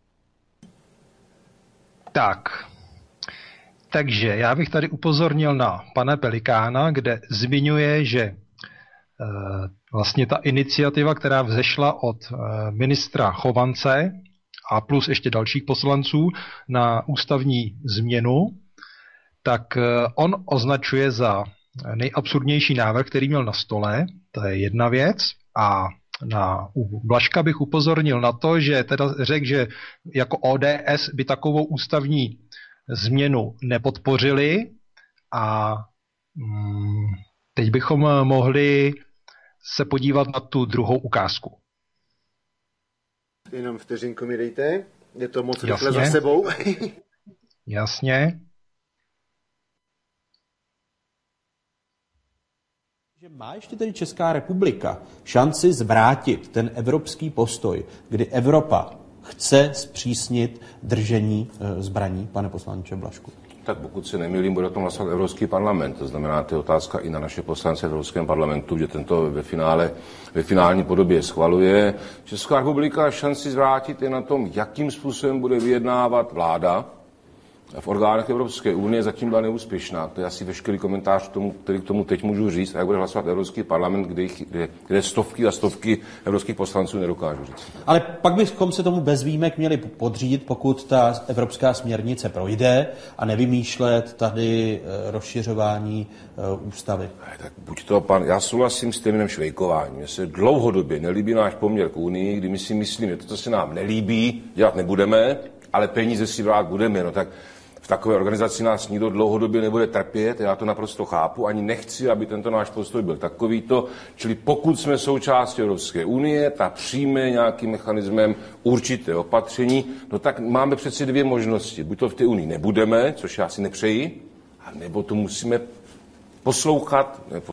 Tak, takže já bych tady upozornil na pana Pelikána, kde zmiňuje, že uh, vlastně ta iniciativa, která vzešla od uh, ministra Chovance a plus ještě dalších poslanců na ústavní změnu, tak on označuje za nejabsurdnější návrh, který měl na stole, to je jedna věc, a na u Blažka bych upozornil na to, že teda řekl, že jako O D S by takovou ústavní změnu nepodpořili a mm, teď bychom mohli se podívat na tu druhou ukázku. Jenom vteřinku mi dejte, je to moc rychle za sebou. Jasně. Má ještě tedy Česká republika šanci zvrátit ten evropský postoj, kdy Evropa chce zpřísnit držení zbraní, pane poslanče Blažku? Tak pokud se nemýlím, bude o tom hlasovat Evropský parlament. To znamená, to je otázka i na naše poslance v Evropském parlamentu, že tento ve finále, ve finální podobě schvaluje. Česká republika šanci zvrátit je na tom, jakým způsobem bude vyjednávat vláda. v orgánech Evropské unie zatím byla neúspěšná. To je asi veškerý komentář, k tomu, který k tomu teď můžu říct, a jak bude hlasovat Evropský parlament, kde, jich, kde, kde stovky a stovky evropských poslanců nedokážu říct. Ale pak bychom se tomu bez výjimek měli podřídit, pokud ta evropská směrnice projde, a nevymýšlet tady rozšiřování ústavy. Tak buď to, pan, já souhlasím s termínem švejkování. Mně se dlouhodobě nelíbí náš poměr k Unii, kdy my si myslíme, že to, co se nám nelíbí, dělat nebudeme, ale peníze si brát budeme. No tak v takové organizaci nás nikdo dlouhodobě nebude trpět, já to naprosto chápu, ani nechci, aby tento náš postoj byl takovýto, čili pokud jsme součástí Evropské unie, ta přijme nějakým mechanismem určité opatření, no tak máme přeci dvě možnosti. Buď to v té unii nebudeme, což já si nepřeji, nebo to musíme poslouchat. Nebo...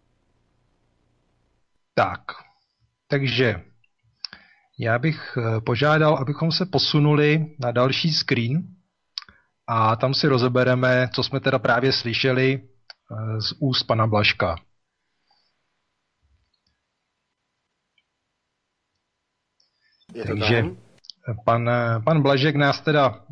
Tak, takže já bych požádal, abychom se posunuli na další screen, a tam si rozebereme, co jsme teda právě slyšeli z úst pana Blažka. Takže pan, pan Blažek nás teda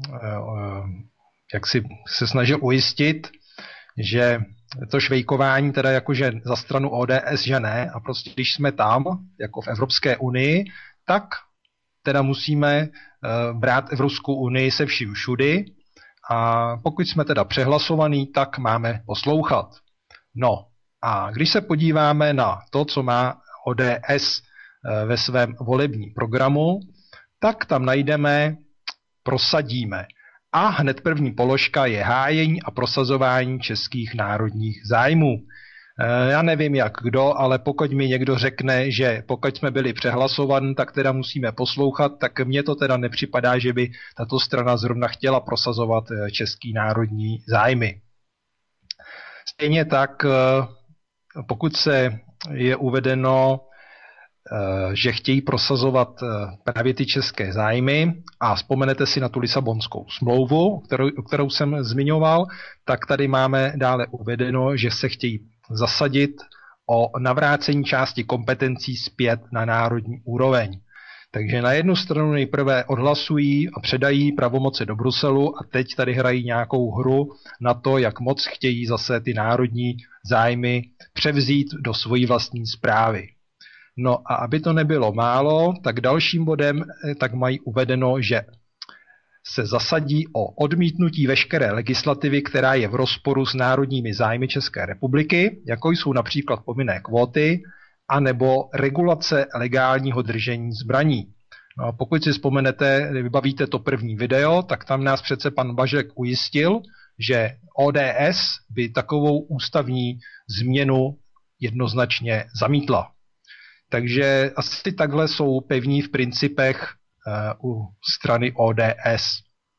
jak si se snažil ujistit, že to švejkování teda jakože za stranu O D S, že ne, a prostě když jsme tam, jako v Evropské unii, tak teda musíme brát Evropskou unii se vším všudy, a pokud jsme teda přehlasovaní, tak máme poslouchat. No a když se podíváme na to, co má O D S ve svém volebním programu, tak tam najdeme prosadíme. A hned první položka je hájení a prosazování českých národních zájmů. Já nevím jak kdo, ale pokud mi někdo řekne, že pokud jsme byli přehlasovaní, tak teda musíme poslouchat, tak mně to teda nepřipadá, že by tato strana zrovna chtěla prosazovat český národní zájmy. Stejně tak, pokud se je uvedeno, že chtějí prosazovat právě ty české zájmy, a vzpomenete si na tu Lisabonskou smlouvu, kterou, kterou jsem zmiňoval, tak tady máme dále uvedeno, že se chtějí zasadit o navrácení části kompetencí zpět na národní úroveň. Takže na jednu stranu nejprve odhlasují a předají pravomoci do Bruselu a teď tady hrají nějakou hru na to, jak moc chtějí zase ty národní zájmy převzít do svojí vlastní správy. No a aby to nebylo málo, tak dalším bodem tak mají uvedeno, že se zasadí o odmítnutí veškeré legislativy, která je v rozporu s národními zájmy České republiky, jako jsou například povinné kvóty, anebo regulace legálního držení zbraní. No a pokud si vzpomenete, vybavíte to první video, tak tam nás přece pan Blažek ujistil, že O D S by takovou ústavní změnu jednoznačně zamítla. Takže asi takhle jsou pevní v principech uh, u strany O D S.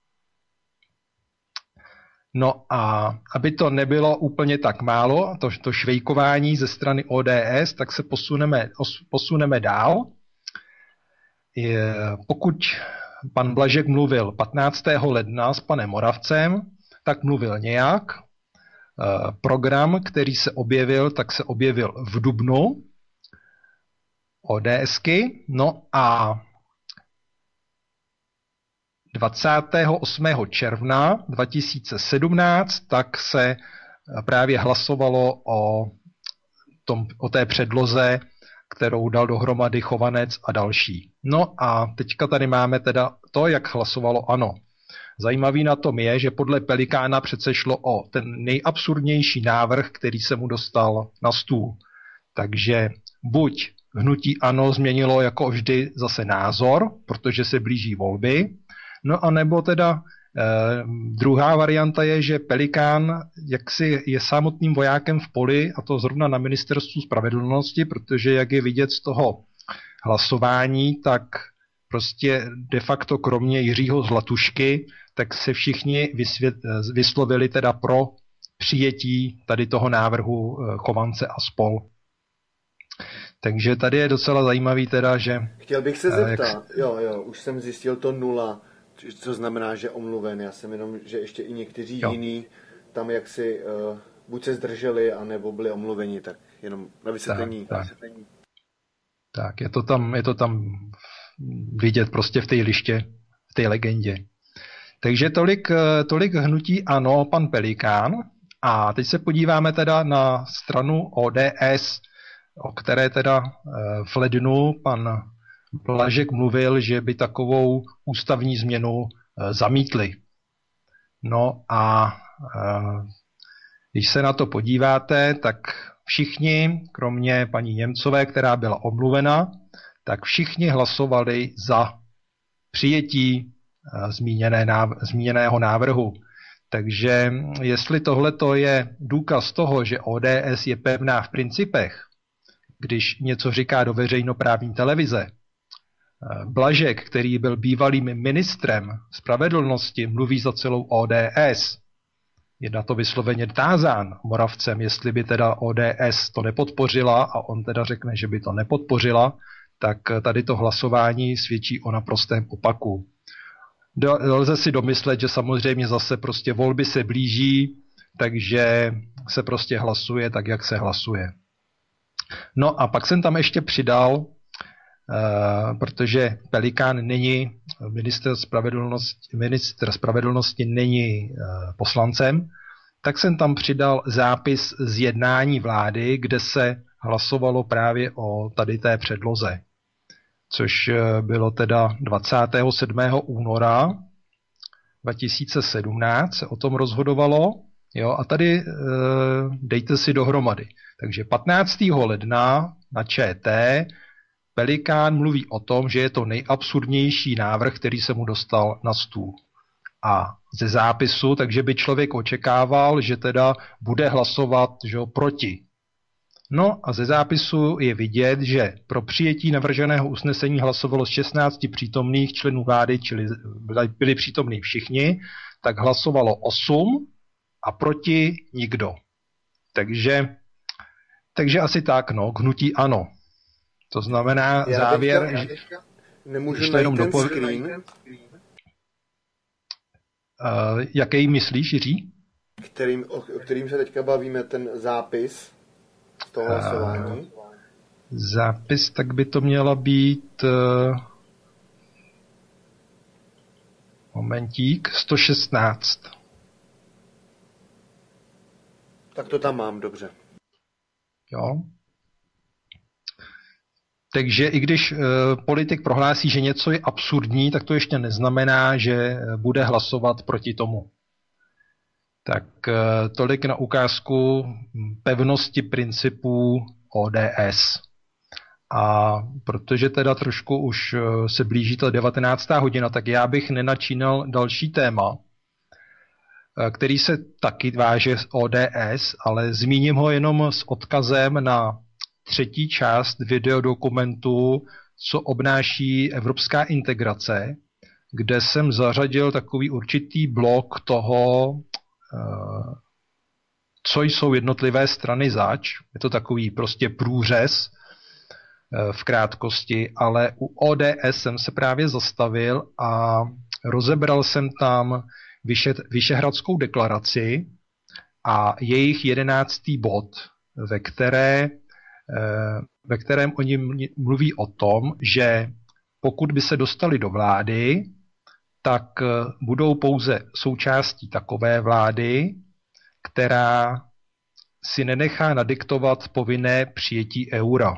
No a aby to nebylo úplně tak málo, to, to švejkování ze strany O D S, tak se posuneme, posuneme dál. Je, pokud pan Blažek mluvil patnáctého ledna s panem Moravcem, tak mluvil nějak. Uh, program, který se objevil, tak se objevil v dubnu. ODSky, no a dvacátého osmého června dva tisíce sedmnáct tak se právě hlasovalo o, tom, o té předloze, kterou dal dohromady Chovanec a další. No a teďka tady máme teda to, jak hlasovalo ANO. Zajímavý na tom je, že podle Pelikána přece šlo o ten nejabsurdnější návrh, který se mu dostal na stůl. Takže buď hnutí ANO změnilo jako vždy zase názor, protože se blíží volby, no a nebo teda eh, druhá varianta je, že Pelikán jaksi je samotným vojákem v poli, a to zrovna na ministerstvu spravedlnosti, protože jak je vidět z toho hlasování, tak prostě de facto kromě Jiřího Zlatušky, tak se všichni vysvět, vyslovili teda pro přijetí tady toho návrhu Chovance a spol. Takže tady je docela zajímavý teda, že... Chtěl bych se zeptat, jak... jo, jo, už jsem zjistil to nula, co znamená, že omluven. Já jsem jenom, že ještě i někteří jo. jiní tam jaksi uh, buď se zdrželi, anebo byli omluveni, tak jenom na vysvětlení. Tak, tak. tak je, to tam, je to tam vidět prostě v té liště, v té legendě. Takže tolik, tolik hnutí ANO, pan Pelikán. A teď se podíváme teda na stranu O D S, o které teda v lednu pan Blažek mluvil, že by takovou ústavní změnu zamítli. No a když se na to podíváte, tak všichni, kromě paní Němcové, která byla omluvena, tak všichni hlasovali za přijetí zmíněné náv- zmíněného návrhu. Takže jestli tohleto je důkaz toho, že O D S je pevná v principech, když něco říká do veřejnoprávní televize, Blažek, který byl bývalým ministrem spravedlnosti, mluví za celou O D S, je na to vysloveně tázán Moravcem, jestli by teda O D S to nepodpořila a on teda řekne, že by to nepodpořila, tak tady to hlasování svědčí o naprostém opaku. Lze si domyslet, že samozřejmě zase prostě volby se blíží, takže se prostě hlasuje tak, jak se hlasuje. No a pak jsem tam ještě přidal, uh, protože Pelikán není ministr spravedlnosti, ministr spravedlnosti není uh, poslancem, tak jsem tam přidal zápis z jednání vlády, kde se hlasovalo právě o tady té předloze. Což bylo teda dvacátého sedmého února dva tisíce sedmnáct se o tom rozhodovalo. Jo, a tady e, dejte si dohromady. Takže patnáctého ledna na ČT Pelikán mluví o tom, že je to nejabsurdnější návrh, který se mu dostal na stůl. A ze zápisu, takže by člověk očekával, že teda bude hlasovat, že jo, proti. No a ze zápisu je vidět, že pro přijetí navrženého usnesení hlasovalo z šestnácti přítomných členů vlády, čili byli přítomní všichni, tak hlasovalo osm a proti nikdo. Takže, takže asi tak, no, k hnutí ano. To znamená já závěr, teďka, já teďka nemůžu že to jenom ten dopo... screen. Uh, jaký myslíš, Jiří? Kterým, o kterým se teďka bavíme, ten zápis z toho hlasování? Uh, zápis, tak by to měla být uh, momentík, sto šestnáct. Tak to tam mám, dobře. Jo. Takže i když e, politik prohlásí, že něco je absurdní, tak to ještě neznamená, že bude hlasovat proti tomu. Tak e, tolik na ukázku pevnosti principů O D S. A protože teda trošku už se blíží ta devatenáctá hodina, tak já bych nenačínal další téma, který se taky váže s O D S, ale zmíním ho jenom s odkazem na třetí část videodokumentu, co obnáší evropská integrace, kde jsem zařadil takový určitý blok toho, co jsou jednotlivé strany zač. Je to takový prostě průřez v krátkosti, ale u O D S jsem se právě zastavil a rozebral jsem tam Vyšehradskou deklaraci a jejich jedenáctý bod, ve, které, ve kterém oni mluví o tom, že pokud by se dostali do vlády, tak budou pouze součástí takové vlády, která si nenechá nadiktovat povinné přijetí eura.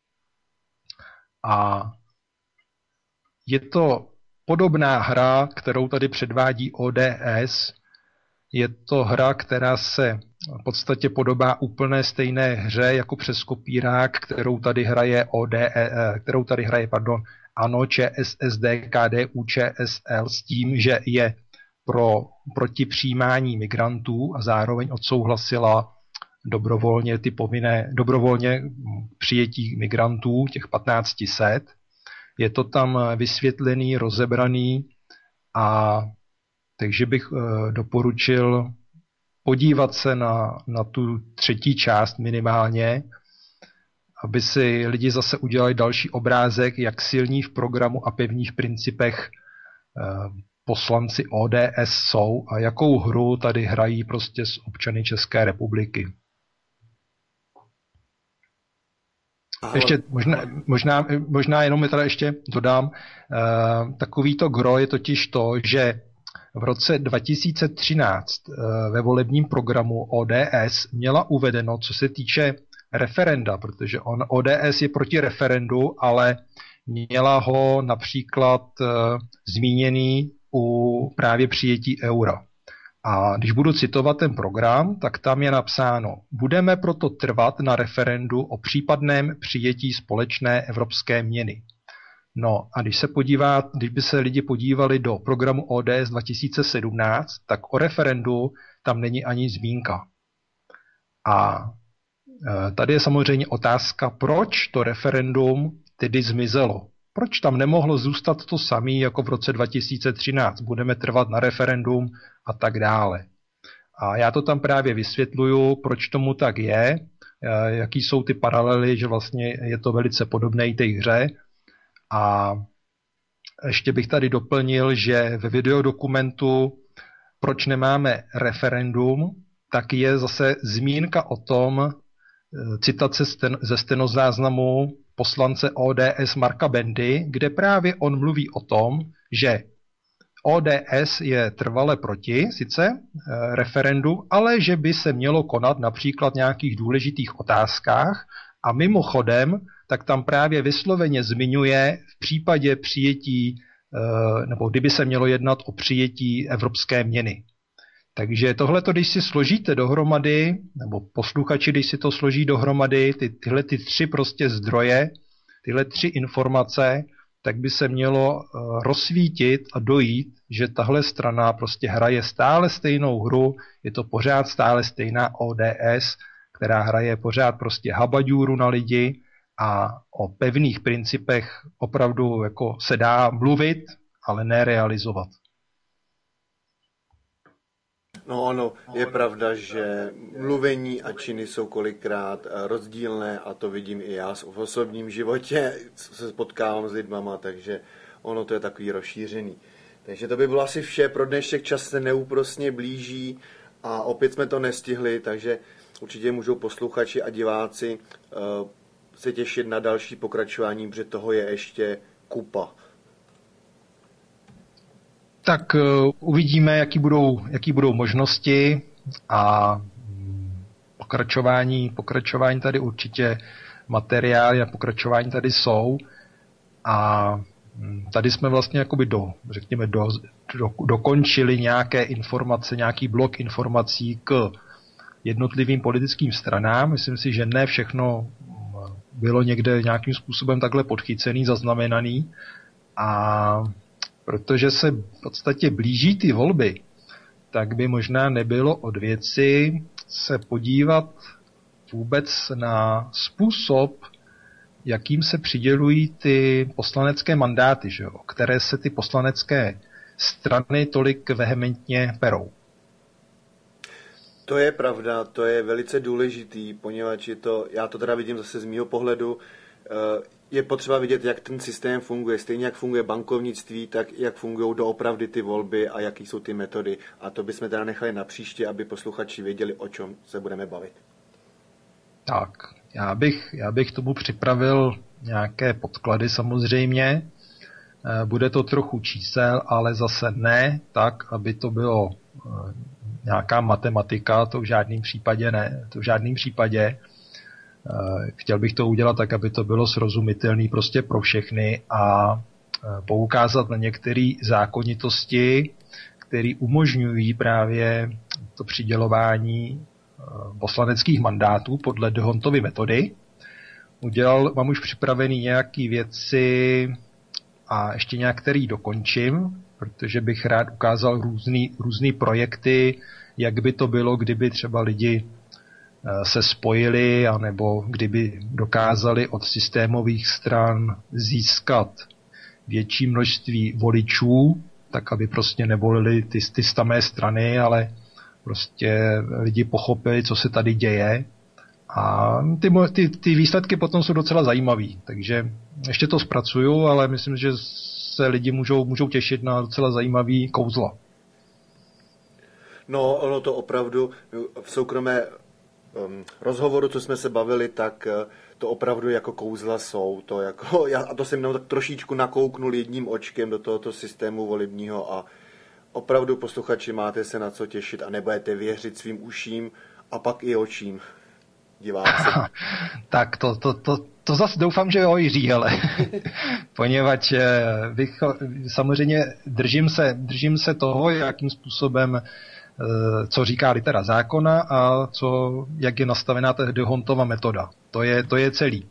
A je to podobná hra, kterou tady předvádí O D S. Je to hra, která se v podstatě podobá úplné stejné hře jako přes kopírák, kterou tady hraje O D S, kterou tady hraje, pardon, ANO, ČSSD, KDU, ČSL s tím, že je pro proti přijímání migrantů a zároveň odsouhlasila dobrovolně ty povinné, dobrovolně přijetí migrantů, těch patnáct set. Je to tam vysvětlený, rozebraný a takže bych e, doporučil podívat se na, na tu třetí část minimálně, aby si lidi zase udělali další obrázek, jak silní v programu a pevných principech e, poslanci O D S jsou a jakou hru tady hrají prostě s občany České republiky. Ještě možná, možná, možná jenom mi teda ještě dodám, uh, takovýto gro je totiž to, že v roce dva tisíce třináct ve volebním programu O D S měla uvedeno, co se týče referenda, protože on, O D S je proti referendu, ale měla ho například zmíněný u právě přijetí eura. A když budu citovat ten program, tak tam je napsáno: budeme proto trvat na referendu o případném přijetí společné evropské měny. No a když se podívá, když by se lidi podívali do programu O D S dva tisíce sedmnáct, tak o referendu tam není ani zmínka. A tady je samozřejmě otázka, proč to referendum tedy zmizelo. Proč tam nemohlo zůstat to samé jako v roce dva tisíce třináct? Budeme trvat na referendum a tak dále. A já to tam právě vysvětluju, proč tomu tak je, jaký jsou ty paralely, že vlastně je to velice podobné té hře. A ještě bych tady doplnil, že ve videodokumentu Proč nemáme referendum, tak je zase zmínka o tom, citace ze stenozáznamu poslance O D S Marka Bendy, kde právě on mluví o tom, že O D S je trvale proti, sice referendu, ale že by se mělo konat například v nějakých důležitých otázkách a mimochodem, tak tam právě vysloveně zmiňuje v případě přijetí, nebo kdyby se mělo jednat o přijetí evropské měny. Takže tohleto, když si složíte dohromady, nebo posluchači, když si to složí dohromady, ty, tyhle ty tři prostě zdroje, tyhle tři informace, tak by se mělo rozsvítit a dojít, že tahle strana prostě hraje stále stejnou hru, je to pořád stále stejná O D S, která hraje pořád prostě habaďůru na lidi a o pevných principech opravdu jako se dá mluvit, ale ne realizovat. No ono, je pravda, že mluvení a činy jsou kolikrát rozdílné a to vidím i já v osobním životě, se potkávám s lidmama, takže ono to je takový rozšířený. Takže to by bylo asi vše, pro dnešek čas se neúprosně blíží a opět jsme to nestihli, takže určitě můžou posluchači a diváci uh, se těšit na další pokračování, protože toho je ještě kupa. Tak uh, uvidíme, jaký budou, jaký budou možnosti a pokračování, pokračování tady určitě materiály a pokračování tady jsou a tady jsme vlastně jakoby do, řekněme, do, do, dokončili nějaké informace, nějaký blok informací k jednotlivým politickým stranám. Myslím si, že ne všechno bylo někde nějakým způsobem takhle podchycený, zaznamenaný a protože se v podstatě blíží ty volby, tak by možná nebylo od věci se podívat vůbec na způsob, jakým se přidělují ty poslanecké mandáty, že jo, které se ty poslanecké strany tolik vehementně perou. To je pravda, to je velice důležitý, poněvadž je to, já to teda vidím zase z mýho pohledu, je potřeba vidět, jak ten systém funguje, stejně jak funguje bankovnictví, tak jak fungují doopravdy ty volby a jaký jsou ty metody. A to bychom teda nechali na příště, aby posluchači věděli, o čem se budeme bavit. Tak, já bych, já bych tomu připravil nějaké podklady samozřejmě. Bude to trochu čísel, ale zase ne tak, aby to bylo nějaká matematika, to v žádném případě ne, to v žádném případě. Chtěl bych to udělat tak, aby to bylo srozumitelné prostě pro všechny a poukázat na některé zákonitosti, které umožňují právě to přidělování poslaneckých mandátů podle D'Hondtovy metody. Udělal, mám už připravený nějaké věci a ještě nějaký dokončím, protože bych rád ukázal různý, různý projekty, jak by to bylo, kdyby třeba lidi se spojili, anebo kdyby dokázali od systémových stran získat větší množství voličů, tak aby prostě nevolili ty, ty samé strany, ale prostě lidi pochopili, co se tady děje. A ty, ty, ty výsledky potom jsou docela zajímavý, takže ještě to zpracuju, ale myslím, že se lidi můžou, můžou těšit na docela zajímavý kouzla. No, ono to opravdu v soukromé um, rozhovoru, co jsme se bavili, tak uh, to opravdu jako kouzla jsou. To jako, já, a to jsem jenom tak trošičku nakouknul jedním očkem do tohoto systému volebního a opravdu posluchači máte se na co těšit a nebudete věřit svým uším a pak i očím. Diváci. Tak to, to, to, to zase doufám, že jo, Jiří, ale poněvadž bych, samozřejmě držím se, držím se toho, jakým způsobem, co říká litera zákona a co, jak je nastavená ta D'Hondtova metoda. To je, to je celý.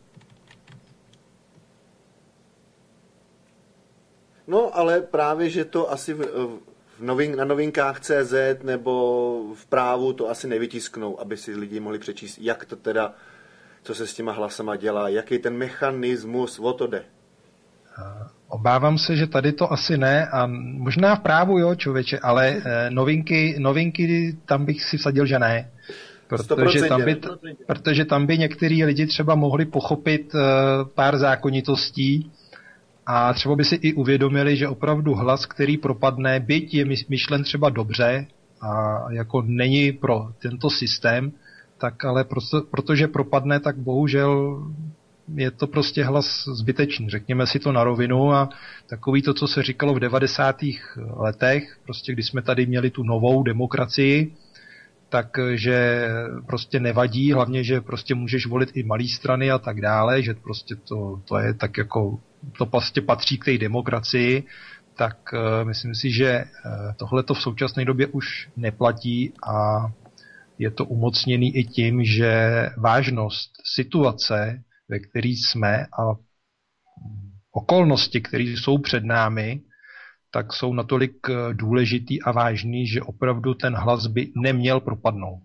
No, ale právě, že to asi v, v novin, na novinkách C Z nebo v právu to asi nevytisknou, aby si lidi mohli přečíst, jak to teda, co se s těma hlasama dělá, jaký ten mechanismus, o to jde. Obávám se, že tady to asi ne a možná v právu, jo, člověče, ale novinky, novinky tam bych si vsadil, že ne. Protože tam, by, protože tam by některý lidi třeba mohli pochopit pár zákonitostí a třeba by si i uvědomili, že opravdu hlas, který propadne, byť je myšlen třeba dobře a jako není pro tento systém, tak ale proto, protože propadne, tak bohužel je to prostě hlas zbytečný. Řekněme si to na rovinu a takový to, co se říkalo v devadesátých letech, prostě když jsme tady měli tu novou demokracii, takže prostě nevadí, hlavně, že prostě můžeš volit i malý strany a tak dále, že prostě to, to je tak jako, to prostě patří k té demokracii, tak uh, myslím si, že uh, tohle to v současné době už neplatí a je to umocněný i tím, že vážnost situace, ve které jsme a okolnosti, které jsou před námi, tak jsou natolik důležitý a vážný, že opravdu ten hlas by neměl propadnout.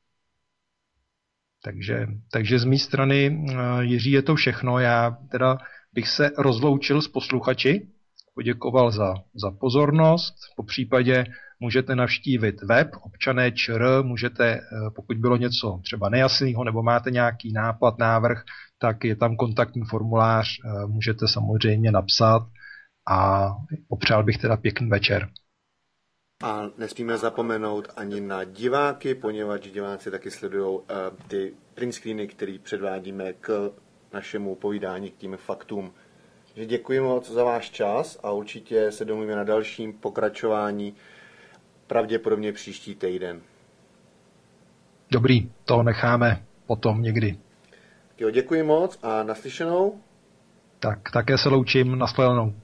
Takže, takže z mé strany, Jiří, je to všechno. Já teda bych se rozloučil s posluchači, poděkoval za, za pozornost, popřípadě můžete navštívit web Občané ČR, můžete, pokud bylo něco třeba nejasného nebo máte nějaký nápad, návrh, tak je tam kontaktní formulář, můžete samozřejmě napsat a popřál bych teda pěkný večer. A nesmíme zapomenout ani na diváky, poněvadž diváci taky sledují uh, ty print screeny, které předvádíme k našemu povídání, k tím faktům. Že děkuji moc za váš čas a určitě se domluvíme na dalším pokračování, pravděpodobně příští týden. Dobrý, to necháme potom někdy. Jo, děkuji moc a naslyšenou. Tak, také se loučím, nashledanou.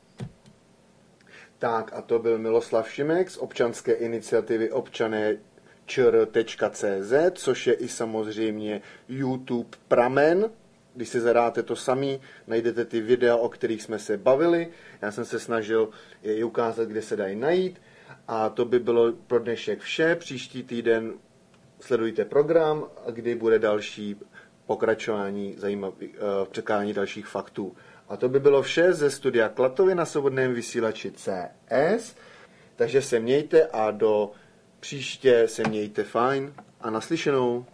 Tak a to byl Miloslav Šimek z občanské iniciativy občané čr tečka cé zet, což je i samozřejmě YouTube Pramen. Když si zadáte to samý, najdete ty videa, o kterých jsme se bavili. Já jsem se snažil je ukázat, kde se dají najít. A to by bylo pro dnešek vše. Příští týden sledujte program, kdy bude další pokračování zajímavých, uh, předkládání dalších faktů. A to by bylo vše ze studia Klatovy na svobodném vysílači C S. Takže se mějte a do příště se mějte fajn a naslyšenou.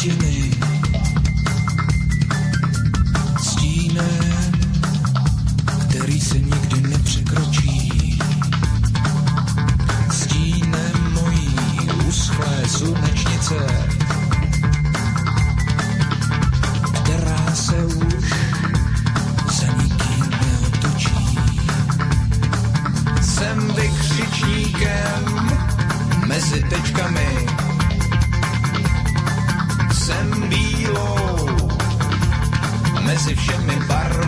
hodiny, stínem, který se nikdy nepřekročí, stínem mojí uschlé slunečnice, která se už za nikým neotočí. Jsem vykřičníkem mezi tečkami, jsem bílou mezi všemi barvami.